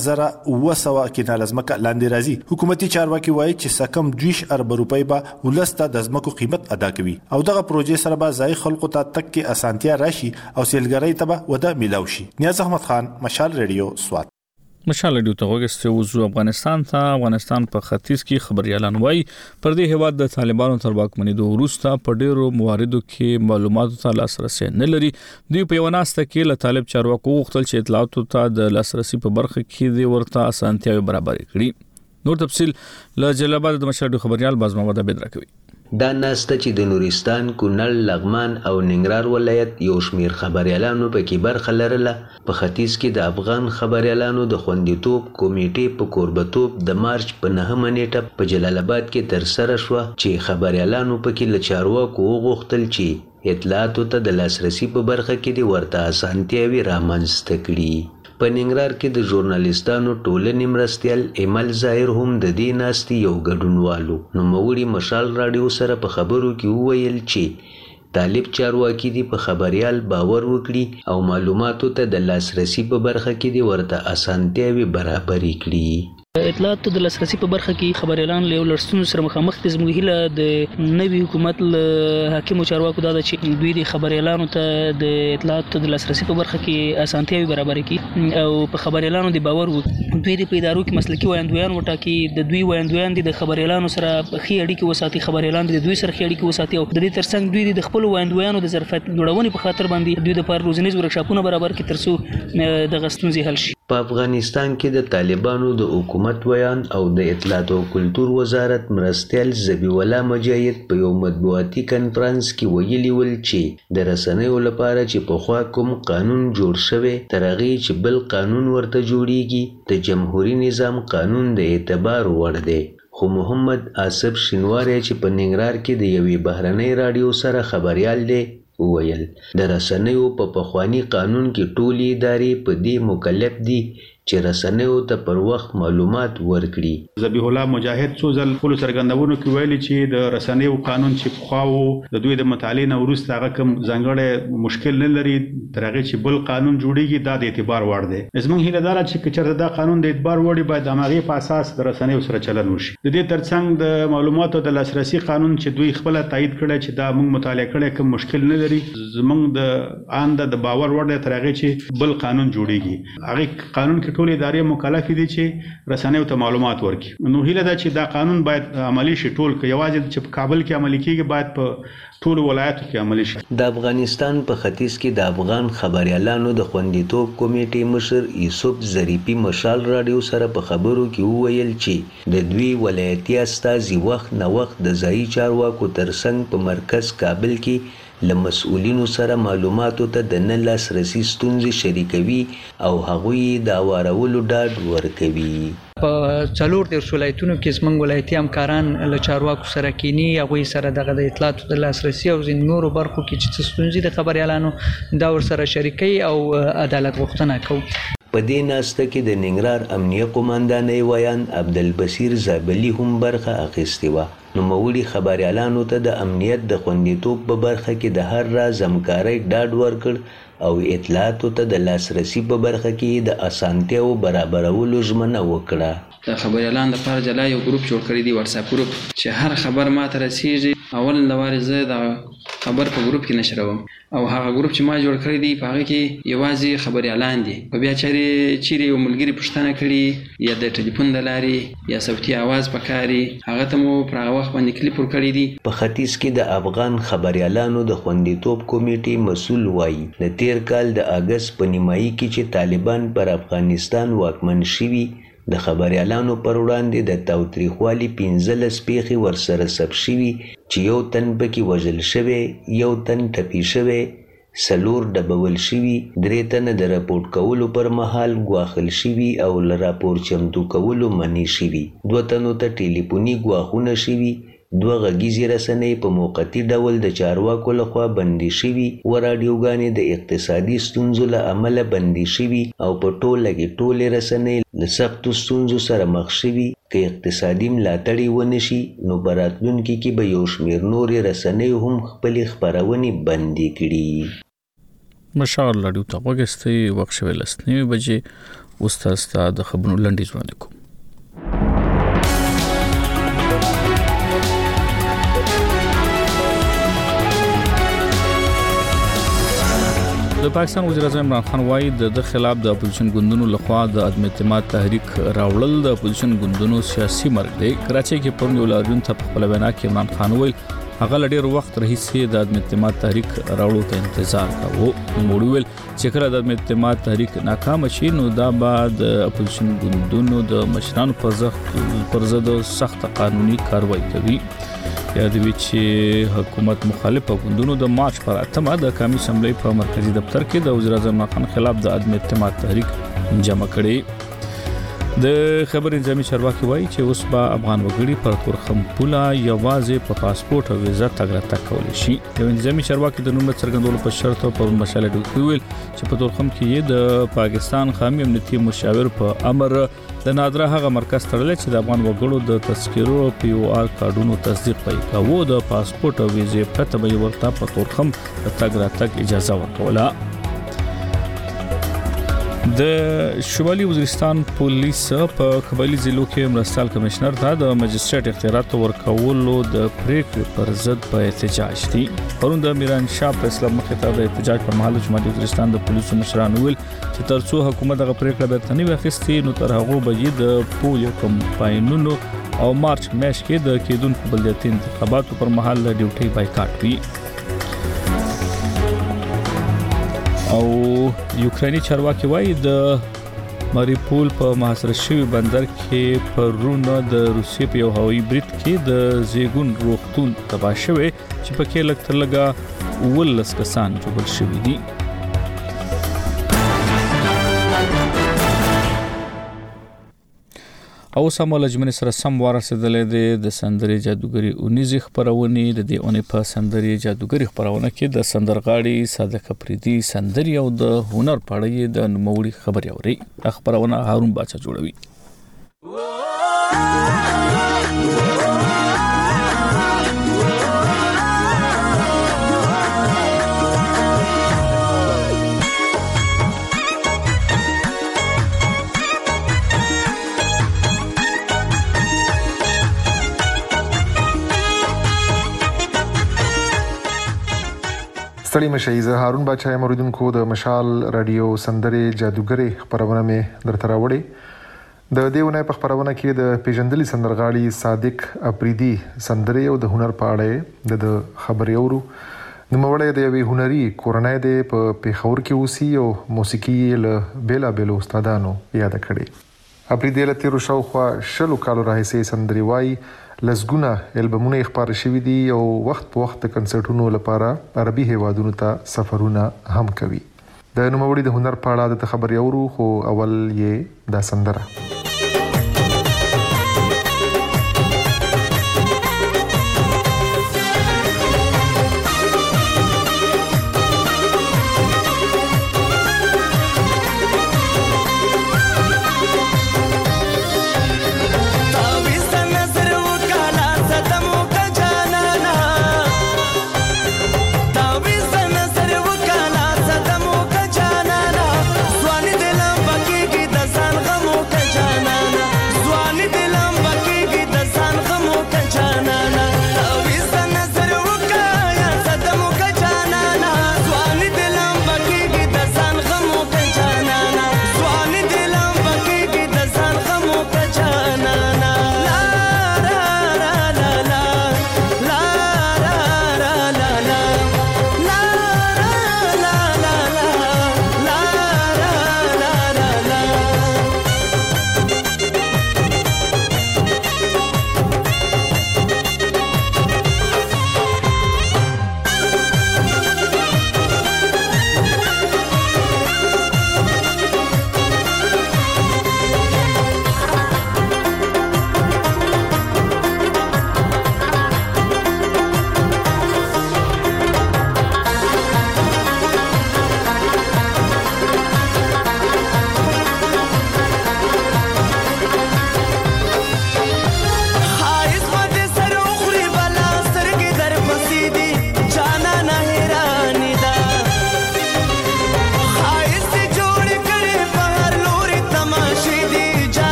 100,000 کینال ازمکه لاندې راځي. حکومتي چارواکي وایي چې سکم 20 ارب روپۍ به ولسته د ازمکو قیمت ادا کوي او دغه پروژې سره به ځای خلکو ته تک کې اسانتیا راشي او سیلګرۍ ته به وده ملاوي شي. نیاز احمد خان مشال ریډیو سوات. مشال ریډیو ته وګورئ وزو افغانستان په ختیځ کې خبريالان وایي پر دې هواد د طالبانو تر واکمنۍ وروسته په ډیرو مواردو کې معلوماتو ته لاسرسي نه لري. دوی په وناسته کې له طالب چارواکو غوښتل چې اطلاعاتو ته د لاسرسي په برخه کې د ورته اسانتیاوي برابر کړي. نور تفصيل له جلال آباد د مشال خبريال باز محمد عبد راکوي. دا ناسته چې د نورستان، کونړ، لغمان او ننګرهار ولایت یو شمیر خبريالانو په کې برخه لرله په ختیځ کې د افغان خبريالانو د خوندیتوب کمیټې په کوربتوب د مارچ په 9 نیټه په جلال آباد کې تر سره شو چې خبريالانو په کې له چارواکو غوښتل چې اطلاعاتو ته د لاسرسي په برخه کې د ورته اسانتیاوي رامنځته کړي. په ننګرهار کې د ژورنالیستانو ټولنې مرستیال ایمل ظاهر هم د دې ناستې یو ګډونوالو نوموړي مشال راډیو سره په خبرو کې وویل چې طالب چارواکي دي په خبريال باور وکړي او معلوماتو ته د لاسرسي په برخه کې د ورته اسانتیاوي برابرې کړي. اطلاعاتو د لاسرسي په برخه کې خبريالان له لړستون سره مخامخ دي. زموږ هیله د نوي حکومت له حاکم چارواکو دا چې دوی د خبريالانو ته د اطلاعاتو د لاسرسي په برخه کې اسانتیاوي برابر کړي او په خبريالانو د باور وکړي. دوی د ادارو کې مسلکي وایندویان وټاکي د دوی وایندویان د خبريالانو سره په خي اړیکه وساتي خبريالان د دوی سره خي اړیکه وساتي او د دې ترڅنګ دوی د خپل وایندویانو د ظرفیت جوړونې په خاطر باندې دوی د پر روزنیز ورکشاپونه برابر کړي ترڅو د غستونزي حل شي. په افغانستان کې د طالبانو د حکومت ویان او د اطلاعات او کلتور وزارت مرستیال ذبیح الله مجاهد په یو مطبوعاتي کنفرانس کې ویلي ول چې د رسنیو لپاره چې په خوا کوم قانون جوړ شوی تر هغه چې بل قانون ورته جوړیږي د جمهوریت نظام قانون د اعتبار وړ دی. خو محمد آصف شینواری چې په ننګرهار کې د یوې بهرنۍ راډیو سره خبريال دی وویل د رسنیو په پخوانی قانون کې ټولې ادارې په دې مکلف دي چې رسنیو ته پر وخت معلومات ورکړي. ذبیح الله مجاهد څو ځل خپل څرګندونو کې ویلي چې د رسنیو قانون چې خواو د دوی د مطالعې نه وروسته هغه کوم ځانګړی مشکل نه لري تر هغه چې بل قانون جوړیږي دا د اعتبار وړ دی. زموږ هیله دا چې چېرته دا قانون د اعتبار وړ باید د هغې په اساس د رسنیو سره چلن وشي. د دې ترڅنګ د معلوماتو د لاسرسي قانون چې دوی خپل تایید کړی چې دا موږ مطالعه کړی کوم مشکل نه لري زموږ د باور وړ دی تر هغې چې بل قانون جوړیږي. هغه قانون کې ټول ادارې مکلف دي چې رسنیو ته معلومات ورکړي. نو هیله ده چې دا قانون باید عملی شي ټول کې یوازې چې په کابل کې عملي کیږي باید په ټول ولایتو کې عملی شي. د افغانستان په ختیځ کې د افغان خبريالانو د خوندیتوب کمیټې مشر یوسف ظریفي مشال راډیو سره په خبرو کې وویل چې د دوی ولایتي استازي وخت نه وخت د ځایي چارواکو ترڅنګ په مرکز کابل کې له مسؤلینو سره معلوماتو ته د نه لاسرسي ستونزې شریکوي او هغوی د اورولو ډاډ ورکوي. په 14 ولایتونو کې زموږ ولایتي همکاران له چارواکو سره کینی هغوی سره د اطلاعاتو د لاسرسي او نورو برخو کې چې ستونزې د خبريالانو دا ورسره شریکي او عدالت غوښتنه کوي. په دې ناسته کې د ننګرهار امنیه قوماندانۍ ویان عبدالبصیر زابلي هم برخه اخیستې وه. نوموړي خبريالانو ته د امنیت د خوندیتوب په برخه کې د هر راز همکارۍ ډاډ ورکړ او اطلاعاتو ته د لاسرسي په برخه کې د اسانتیاو برابرولو ژمنه وکړه. د خبريالانو لپاره جلا یو ګروپ جوړ کړی دی واتساپ ګروپ چې هر خبر ماته رسیږي اول لواري زه د خبر په ګروپ کې نشروم او هغه ګروپ چې ما جوړ کړی دی په هغه کې یوازې خبريالان دي. په بیا چیرې یو ملګری پوښتنه کړي یا د ټلیفون د لارې یا صوتي आवाज پکاري هغه ته مو پر هغه وخت باندې کلیپ ور کړی دی. په ختیځ کې د افغان خبريالانو د خوندیتوب کمیټې مسؤل وایي د تیر کال د اگست په نیمایي کې چې طالبان پر افغانستان واکمن شوي د خبريالانو پر وړاندې د تاوتریخوالي 15 پیښې ورسره ثبت شوي چې یو تن پکې وژل شوی، یو تن ټپي شوی، 4 ډبول شوي، 3 تنه د راپورټ کولو پر مهال ګواښل شوي او له راپور چمتو کولو منع شوي، 2 تنو ته ټلیفوني ګواښونه شوي، 2 غږیزې رسنۍ په موقتي ډول د چارواکو لخوا بندي شوي و راډیوګانې د اقتصادي ستونزو له امله بندي شوي او په ټوله کې ټولې رسنۍ له سختو ستونزو سره مخ شوي. که اقتصادي ملاتړ ونه شي نو په راتلونکي کې به یو شمېر نورې رسنۍ هم خپلې خپرونې بندي کړي. مشال راډیو ته وګستې وخت شوی 9 بجې اوس تاسو د خبرونو لنډیز وړاندې کوم. د پاکستان وزیر اعظم عمران خان وایي د خلاف د اپوزیشن ګوندونو لخوا د عدم اعتماد تحریک راوړل د اپوزیشن ګوندونو سیاسي مرګ دی. کراچۍ کې پرون یو لاریون ته په خپل وینا کې عمران خان ویل هغه لډیر وخت راهیسې د عدم اعتماد تحریک راوړلو ته انتظار کاوه. نو ویل چې کله د عدم اعتماد تحریک ناکام شي نو دا بعد اپوزیشن ګوندونو د مشرانو پر ضد سخت قانوني کاروایی کوي. یادوي چې حکومت مخالف ګوندونو د مارچ پر 8 د قومي اسمبلی په مرکزی دفتر کې د وزیر اعظم عمران خان خلاف د عدم اعتماد تحریک جمع کړي. د خبر انتظامی چارواکي وایي چې اوس به افغان وګړي پر تورخم پوله یوازې په پاسپورت او ویزا تګ راتګ کولی شي. یو انتظامی چارواکي د نوم څرګندولو په شرط پر مشاله ډوکی ویل چې په تورخم کې د پاکستان قومي امنیتي مشاور په امر د نادره هغه مرکز تړل چې د افغان وګړو د تذکرو پی او آر کارډونو تصدیق کوي. د پاسپورت او ویزې پرته به ورته په تورخم تګ راتګ اجازه ورکوله. د شمالي وزیرستان پولیس په قبایلی ضلعو کې مرستیال کمشنر ته د مجستریټ اختیارات ورکولو د پریکړې پر ضد په احتجاج دي. پرون د میران شاه په اسلام مخې ته د احتجاج پر مهال شمالي وزیرستان د پولیسو مشرانو ویل چې ترڅو حکومت دغه پریکړه بیرته نه واخیستي نو تر هغه به د پولیو کمپاینونو او مارچ میاشت کې د کېدونکو بلدیاتي انتخاباتو پر مهال ډیوټي بایکاټ وی. او یوکرانی چارواکي وایي د ماریپول په محاصره شوی بندر کې پرون د روسیې په یو هوایي برید کې د زیګون روغتون تباه شوی چې پکې لږ تر لږه 19 کسان جوړ شوي دي. او سمول جمن سره سم ورسېدلې د سندري جادوګری اونیزي خبرونه د دې اونې په سندري جادوګری خبرونه کې د سندرغاړي صادق افریدي سندري او د هنر پړې د نوموړي خبري اوري. خبرونه هارون باچا جوړوي. ستړي مشي زه هارون باچا مریدونکو د مشال رادیو سندري جادوګری خبرونه مې درته راوړي. د دیونه په خبرونه کې د پیژندلي سندرغاړي صادق افریدي سندري او د هنر په اړه د خبري اورو. نوموړی د یوې هنري کورنۍ د په پیښور کې اوسي او موسیقي له بیلا بیلو استادانو یاد کړي. افریدي له تیرو شاوخوا 20 کالو راهیسې سندري وایي. لزګونه البمونه خبر شوي دي او وخت په وخت کنسرټونو لپاره عربي هیوادونو ته سفرونه هم کوي. د نوموړي د هنر په اړه د خبري اورو خو اول یې دا سندره. Jana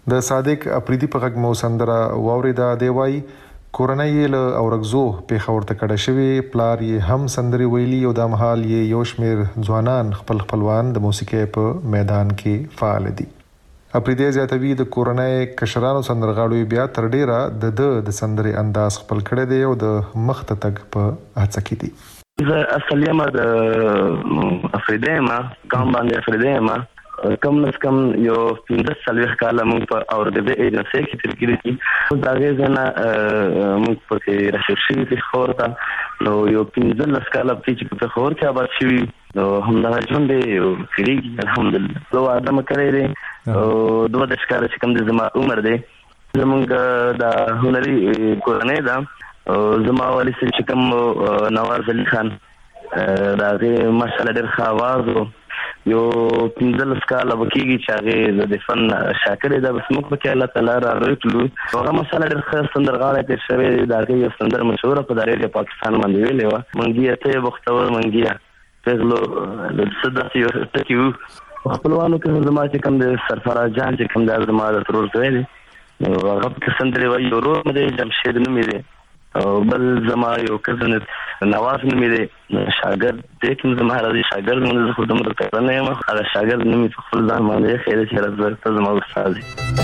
د صادق اپریدي په غږ مو سندره واوریدا دی وای کورنۍ له اورغزو په خبرته کډه شوی پلار یې هم سندري ویلي او د مهال یې یو شمیر ځوانان خپلوان د موسیقي په میدان کې فعال دي. اپریدي زیاتوي د کورنۍ کشرانو سندرغاړو بیا تر ډیره د سندري انداز خپل کړی دی او د مخته تک په هڅه کې دي. زه اصلي ما د افریدي ما کوم باندې افریدي ما کم نس کم یو 15 سالوخ کاله موږ په اورګزې ایجنسي کې تر کې دي دا غزنه موږ په کې راشي په خورتا نو یو 15 کاله چې په خور کې آباد شوی نو همدا ژوند دی کړي الحمدلله نو ادم کړی دی او دوه د ښکار چې کم د زما عمر دی زمونږ د هنري کورنۍ دا زما والي چې کم نواز علي خان دا غي ماشاءالله ډېر ښه आवाज یو 15 کاله وکیږي چې هغه د فن شاکر دی بس موږ په الله تعالی را روټلو هغه مسله ډېر ښه سندرغاړی تر شوی دا غي سندر مشهور په دایره پاکستان باندې ویلې و منګي ته بختور منګي پهلو د صداسي تکیو خپلوانو کې زما چې کوم د سرفراز جان چې کوم د زما د ترور ویلي هغه په سندري وایي ورو مې جمشید نومې دی او بل زما یو کزن نواز نومې دی شاګرد دې کوم زما راځي شاګرد مونږ خو دمر ته نه یم هغه شاګرد نومې خپل ځان باندې خیر چې راځي زما استاد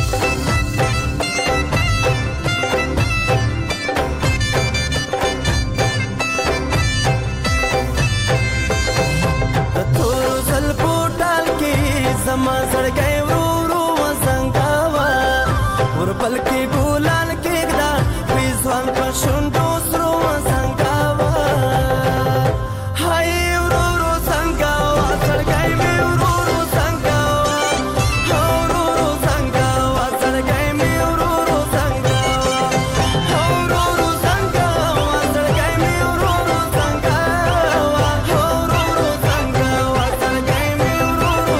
زما زړګي ورو وزنګاوا ورپل کې ګولان کېږدا ویزوان په شوندو سرو وزنګاوا هاي ورو زنګاوا زړګي مې ورو زنګاوا ورو زنګاوا زړګي مې ورو زنګاوا ورو زنګاوا زړګي مې ورو زنګاوا ورو زنګاوا زړګي مې ورو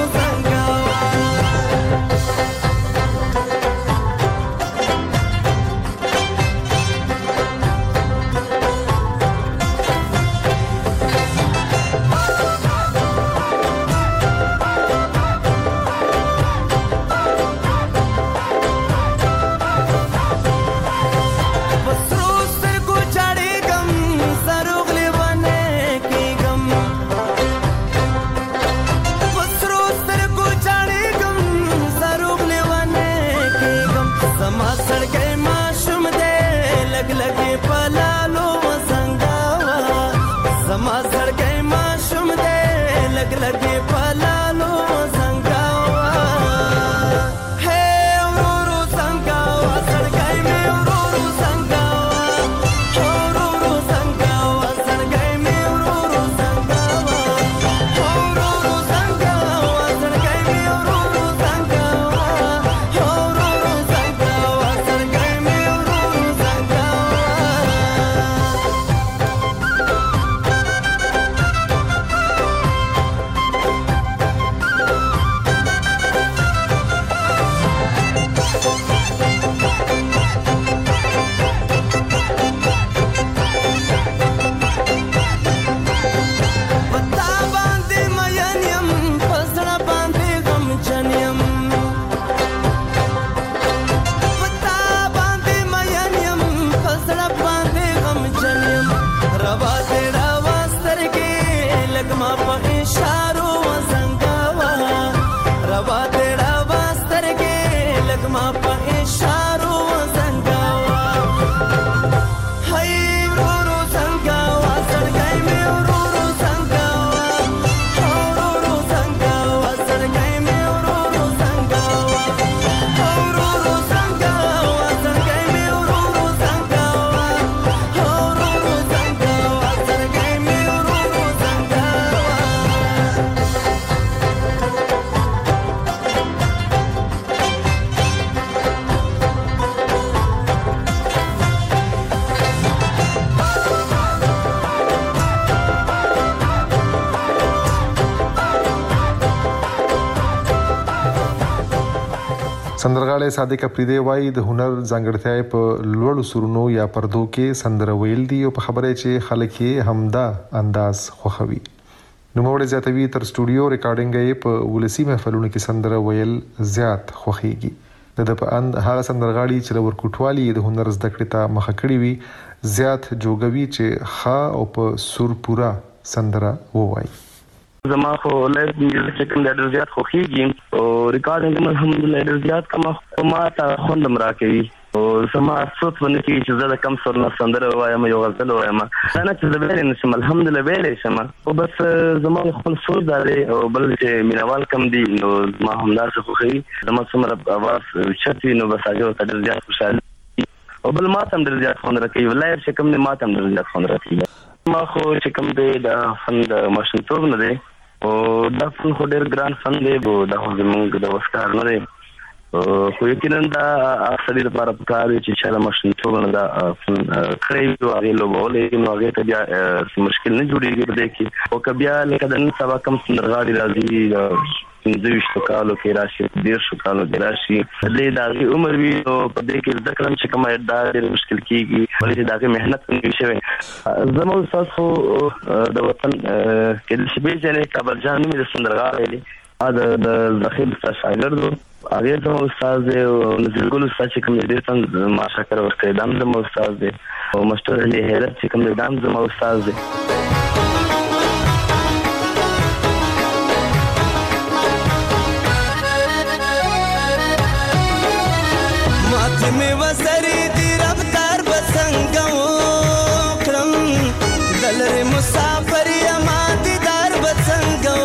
سندرغاړی صادق اپریدي وایي د هنر ځانګړتیا په لوړو سرونو یا پردو کې سندره ویل دي او په خبره چې خلک یې همدا انداز خوښوي. نوموړی زیاتوي تر سټوډیو ریکارډینګ یې په ولسی محفلونو کې سندره ویل زیات خوښیږي. د په اند هغه سندرغاړي چې ورکوټوالي د هنر زده کړې ته مخه کړی وي زیات جوګوي چې خا او په سور پورا سندره ووایي. زما خو لایف میوزیک چې کوم ډېر زیات خوښیږي او ریکارډینګ الحمدلله ډېر زیات کوم ما ته خوندم راکوي او زما افسوس ونه کېږي چې زه د کم سر نه سندره وایم یو غزل وایم دا نه چې زه ویلی نه شم الحمدلله ویلی شم خو بس زما خپل سوچ دا دی او بل چې مینوال کم دي نو زما همداسې خوښوي زما څومره اواز اوچت وي نو بس هغې ورته ډېر زیات خوشحالي او بل ما ته هم ډېر زیات خوند راکوي لایف چې کوم دی ما ته هم ډېر زیات خوند راکوي ما خو چې کوم دی د فن د ماشومتوب نه دی او دا فن خو ډېر ګران فن دی او دا خو زموږ د وس کار نه دی خو یقینا دا اکثري لپاره پکار دی چې چا د ماشومتوب نه دا فن کړی وي او هغې لوبولی نو هغې ته بیا مشکل نه جوړېږي په دې کې او که بیا لکه د نن سبا کم سندرغاړي راځي 15 کالو کې راشي 13 کالو کې راشي د هغې عمر وي نو په دې کې زده کړم چې کومه دا ډېر مشکل کېږي ولې چې د هغې محنت نه وي شوی زما استاد خو د وطن کېدل شي پېژنې کابل جان نوم یې د سندرغاړی دی د ذخیر استاد شاګرد و هغې زما استاد دی او نظرګل استاد چې کوم دی ډېر څنګ ما شکر ورکوي دا هم زما استاد دی او مشتر علي حیرت چې کوم دی دا هم زما استاد دی में वसरी दी रफ्तार बसंगो क्रम दलरे मुसाफर यमा दीदार बसंगो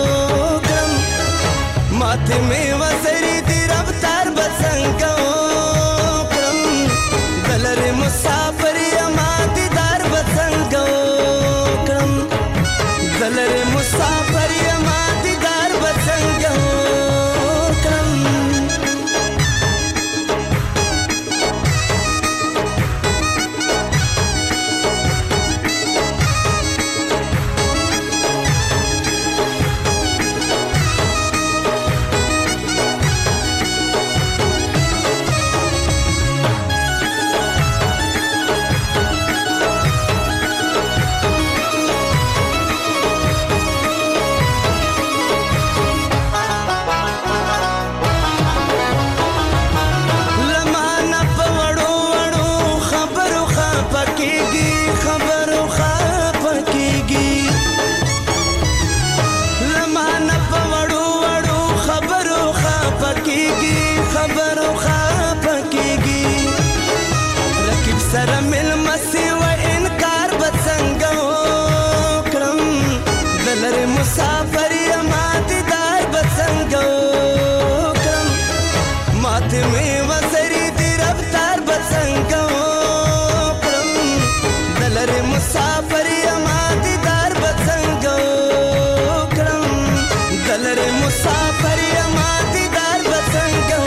क्रम माथे में वसरी दी रफ्तार बसंगो क्रम दलरे मुसाफर यमा दीदार बसंगो क्रम दलरे मुसाफर यमा दीदार बसंगो क्रम سره مل مسی و انکار بڅنګو کړم دلر مسافر یما دیدار بڅنګو کړم ماته می وسری دی رفتار بڅنګو کړم دلر مسافر یما دیدار بڅنګو کړم دلر مسافر یما دیدار بڅنګو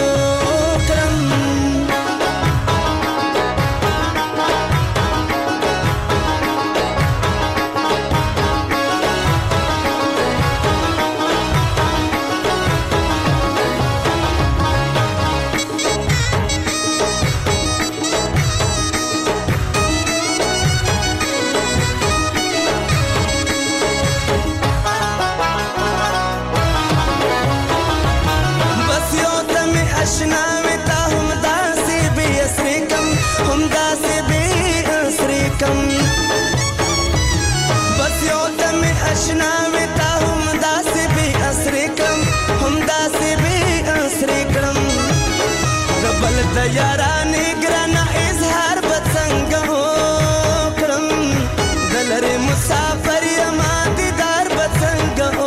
यारानी ग्राना इजहार बसंगो क्रम दलरे मुसाफर यमा दीदार बसंगो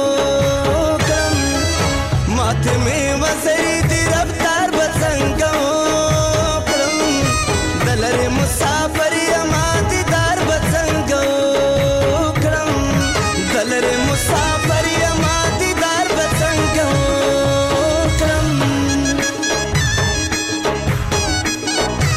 क्रम माथे में वसरी दी रफ्तार बसंगो क्रम दलरे मुसाफर यमा दीदार बसंगो क्रम दलरे मुसाफर यमा दीदार बसंगो क्रम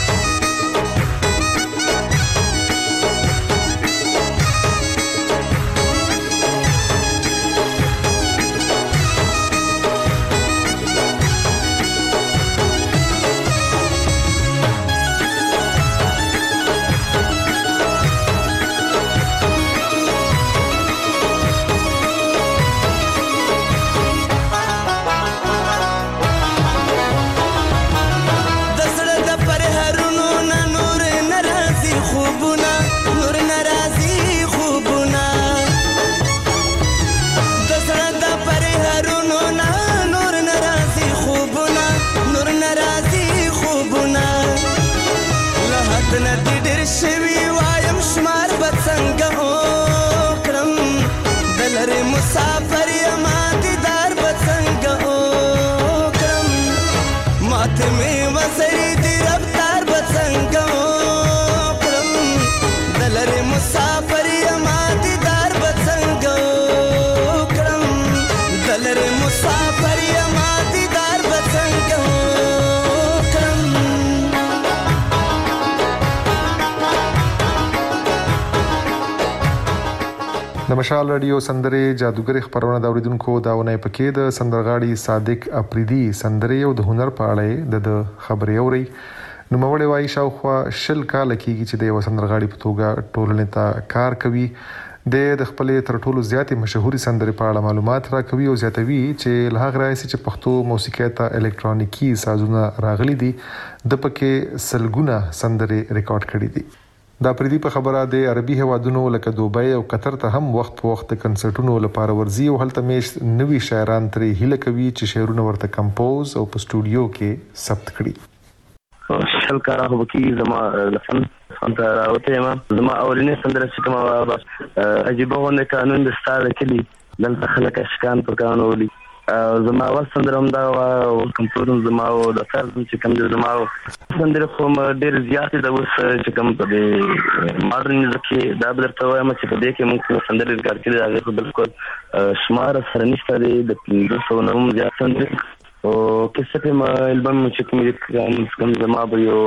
خوبونه له حد نه دې ډېر شوي وایم شمار به څنګه وکړم د لرې مسافر یما دیدار به څنګه وکړم ماته مې وزرې دې رفتار به څنګه وکړم د لرې مسافر یما دیدار به څنګه وکړم د لرې مسافر یما دیدار به څنګه وکړم. د مشال رادیو سندرې جادوګر خبرونه د اوریدونکو داونه پکې د سندرغاړي صادق اپریدي سندرې او د هنر په اړه د خبرې اوري. نو موړې وایي شاوخوا 20 کال کېږي چې د یو سندرغاړي په توګه ټولنې ته کار کوي. د خپل تر ټولو زیاتې مشهوري سندرې په اړه معلومات راکوي او زیاتوي چې له هغه راځي چې پښتو موسیقي ته الکترونیکي سازونه راغلي دي د پکې سلګونه سندرې ریکارډ کړي دي. دا پردي په خبره د عربي هوادونو لکه دوبۍ او قطر ته هم وخت په وخت کنسرټونو لپاره ورځي او هلته میش نوي شاعران ترې هیله کوي چې شعرونه ورته کمپوز او په سټوډیو کې ثبت کړي. شل کار هغه کی زما لفن فانت راوته ما زما اولینې سندره چې کومه عجیب غونډه قانون د ستاره کلی دلته خلک اشکان په قانون ولي زما اول سندره هم دا او کمپوز زما او د فرض چې کوم زما سندره کوم ډېر زیات د اوس چې کوم په ماډرن ځکه دا درته وایم چې په دې کې موږ سندره ریکارډ کړي هغه بالکل شمار سره نشته د 200 نوم زیات سندره او کیسه په البم چې کوم زما به یو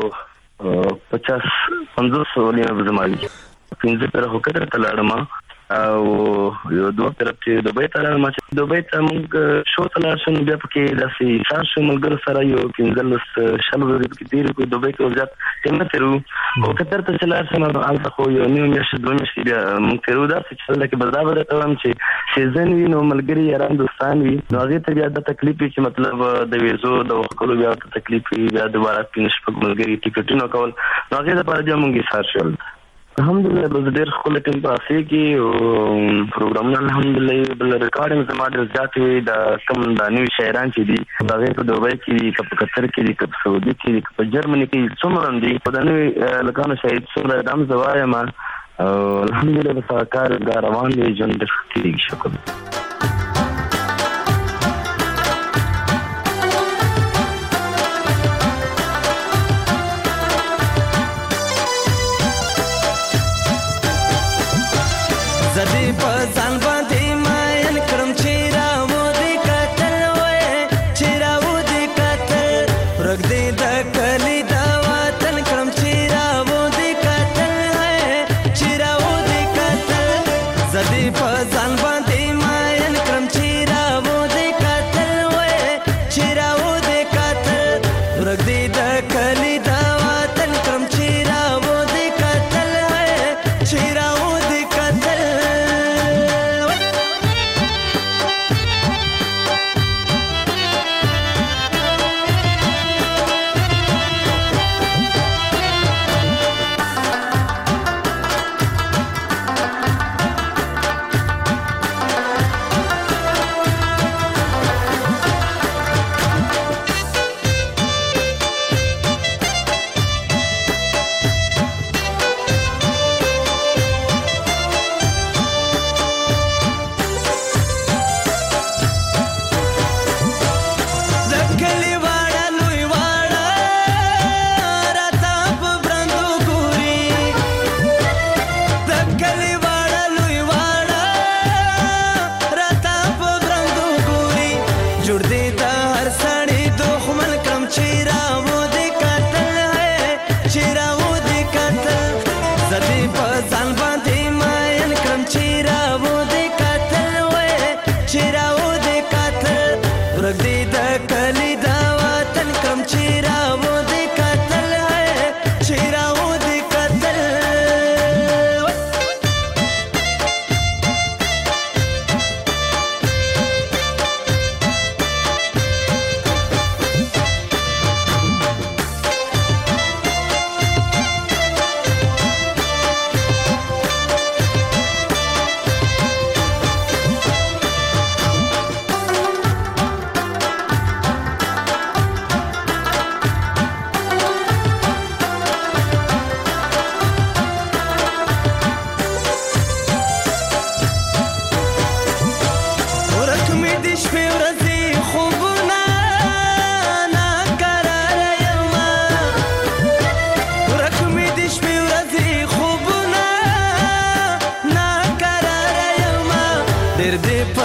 50-50 ولې زما دي پنځه پر هوکړه تلاړم او یو دوه طرف چې دوبۍ ته راځم چې دوبۍ ته موږ شو تلار شو بیا پکې داسې ساسو ملګر سره یو پنځلس شل ورځې کې تیر کو دوبۍ کې وزات څنګه تیرو او کتر ته چلار سم البته خو یو نیو میاشت دوه میاشتې بیا موږ تیرو داسې چې لکه بدابه ته هم چې سیزن وی نو ملګری یاران دوستان وی نو هغه ته بیا د تکلیف چې مطلب د ویزو د وکولو بیا د تکلیف بیا دوباره پینش په ملګری ټیکټونو کول نو هغه لپاره بیا موږ یې سارشل الحمدلله بس ډېر خپل ټیم پاسې کې او پروګرامونه الحمدلله بل ریکارډینګ زما ډېر زیات وي د کم د نوي شاعران چې دي هغه په دوبۍ کې دي په قطر کې دي په سعودي کې دي په جرمني کې څومره دي په د نوي لکانو شاعر څومره دام زوایم او الحمدلله بس کار روان دي ژوند ډېر ښه شکر. زدی په ځان باندې ماین کړم چې راو دې قتل وې چې راو دې قتل رګ دې د کلی دا وطن کړم چې راو دې قتل وې چې راو دې قتل زدی په ځان باندې ماین کړم چې راو دې قتل وې چې راو دې قتل رګ دې د کلی دا وطن کړم چې راو دې قتل وې چې راو دې قتل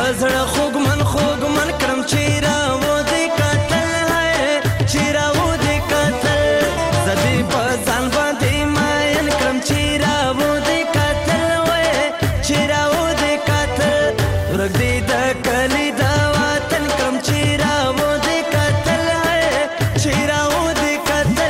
پزړه خوګمن خوګمن کرم چیرا و دې قتل ہے چیرا و دې قتل زدي په ځان باندې ماین کرم چیرا و دې قتل وې چیرا و دې قتل ورګ دې د کلی دا وطن کرم چیرا و دې قتل ہے چیرا و دې قتل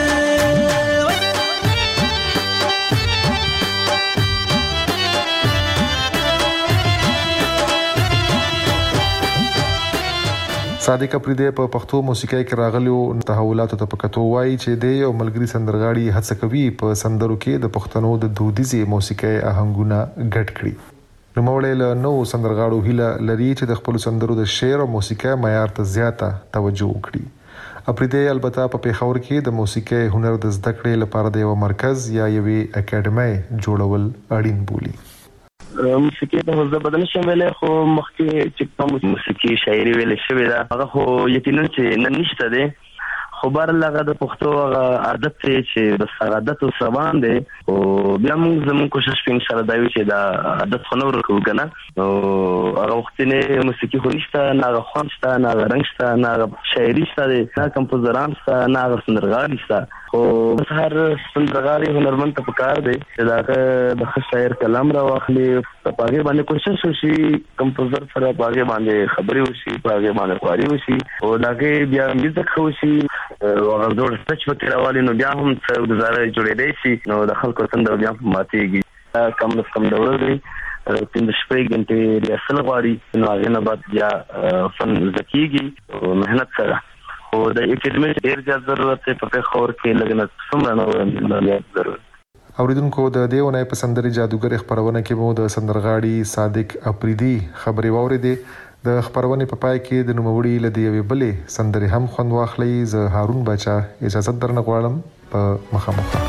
صادق اپریدی په پښتو موسیقۍ کې راغلو تحولاتو ته پکتو وایي چې د یو ملګری سندرغاړي هڅه کوي په سندرو کې د پښتنو د دودیزي موسیقۍ آهنګونه ګډ کړي. نو موړې له نو سندرغاړو هیله لري چې د خپل سندرو د شعر او موسیقۍ معیار ته زیاته توجه وکړي. اپریدی البته په پیښور کې د موسیقۍ هنر د زده کړې لپاره د یو مرکز یا یوې اکیډمۍ جوړول اړین بولي. موسیقي ته زه بدل شم ویلې خو مخکې چې کوم موسیقي شاعري ویلې شوې ده هغه خو یقینا چې نن نشته دی خو بهر هغه د پښتو عادت دی چې د عادت او سبان دی او بیا موږ زموږ کوشش کوو انشاءالله دا وي چې دا عادت خو نه ورکو کنه او هغه وخت نه موسیقي خو نشته نه هغه خوند شته نه هغه رنګ شته نه هغه شاعري شته نه کمپوزران شته نه هغه سندرغاړي شته خو هر سندرغاړي هنرمند ته پکار دی چې دا د شاعر کلام را واخلي په هغه باندې کوشش وشي کمپوزر سره په هغه باندې خبري وشي په هغه باندې خواري وشي او داګه بیا میوزیک وشي او هغه جوړ سټچ وکړي راوالي نو بیا هم څه گزاره جوړې دی شي نو د خلکو څنګه بیا ماتيږي کم د ورځې 3 شپې غنټې ریاست غواړي نو هغه نه بعد بیا فن زکیږي او مهنت سره او د اکیډمي ډیر زیات ضرورت دی په خور کې لګنه څومره نو ضرورت. اوریدونکو د دیونه په سندري جادوګر خبرونه کې مو د سندرغاړي صادق اپریدي خبري واوریدې. د خبرونه په پای کې د نوموړي لدی وی بلې سندري هم خوند واخلي. زه هارون بچا اجازه درنه غواړم په مخامخ.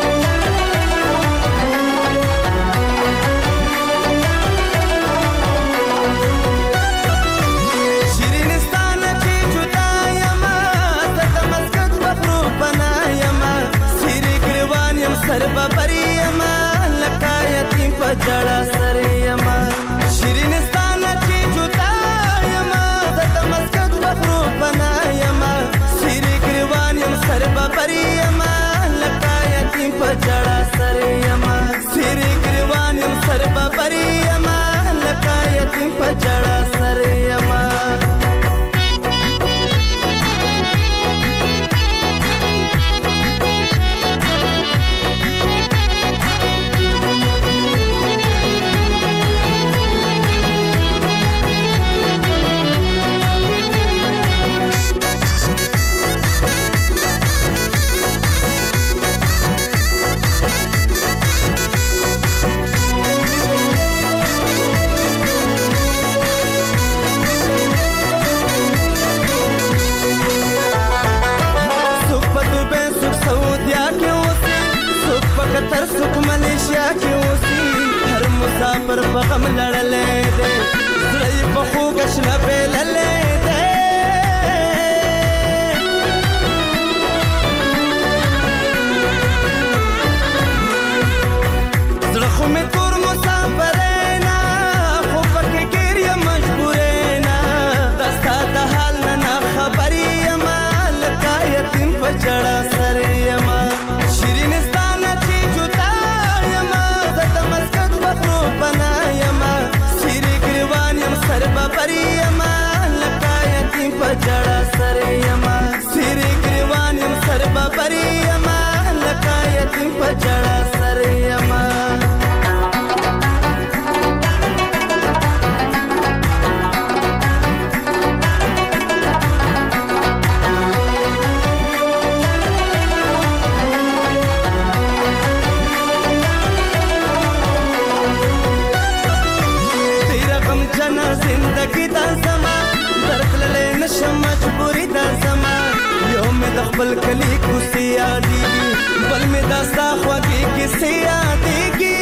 जड़ा सरियमा शिरीनिस्तान की जुदायमा दमस्कत बखरू बनायमा सिरी ग्रीवानियम सरबा परियमा लकायती पजड़ा सरियमा सिरी ग्रीवानियम सरबा परियमा लकायती पजड़ा सरियमा कतर सुख मलेशिया की ओसी हर मुसाफिर बगम लड़ले दे जई बखू गशना पे लले दे जरखो में तोर मुसाफरेना खूब के गिरिया मजबूरेना दस्ता हाल ना खबरी माल का यतीम पचड़ा सरियमा शिरीन सरबा परियमा लकायती पजड़ा सरियमा सिरी ग्रीवानियम सरबा परियमा लकायती पजड़ा सरियमा जिंदगी दा समा दर्द ले नशा मजबूरी दा समा यो में दखबल कली कुसी आदीगी बल में दा साखवागी किसी आदीगी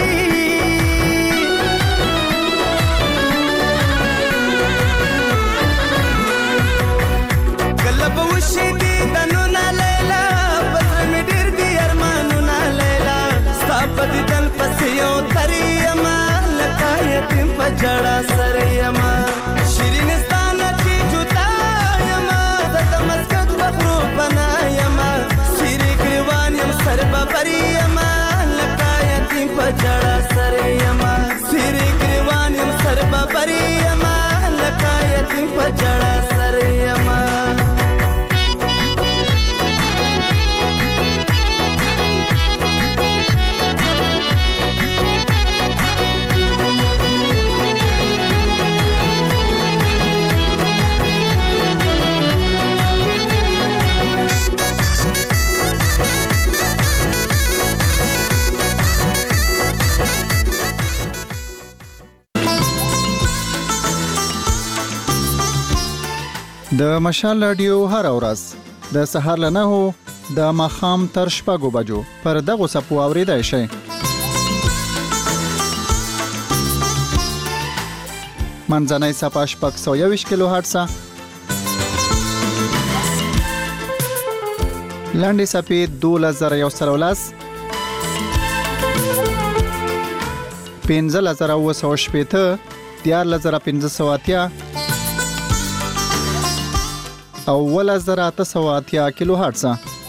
गलब वशी दी दनु ना लेला बदर में डिर दी अरमानु ना लेला सापदी दल पसियो तरियमा लकायती पजड़ा सरियमा بریما لکه یتیم په جړه سر یما سری ګریوان یم سر بریما لکه یتیم په جړه سر یما د مشال رادیو هر ورځ د سهار له 9 د ماښام تر 6 بجو پر دغه صفو اوریدای شئ. منځنۍ صفه 621 کیلو هرتز، لاندې صفه 2113 15980 14580 او 1880 کیلو هرتز.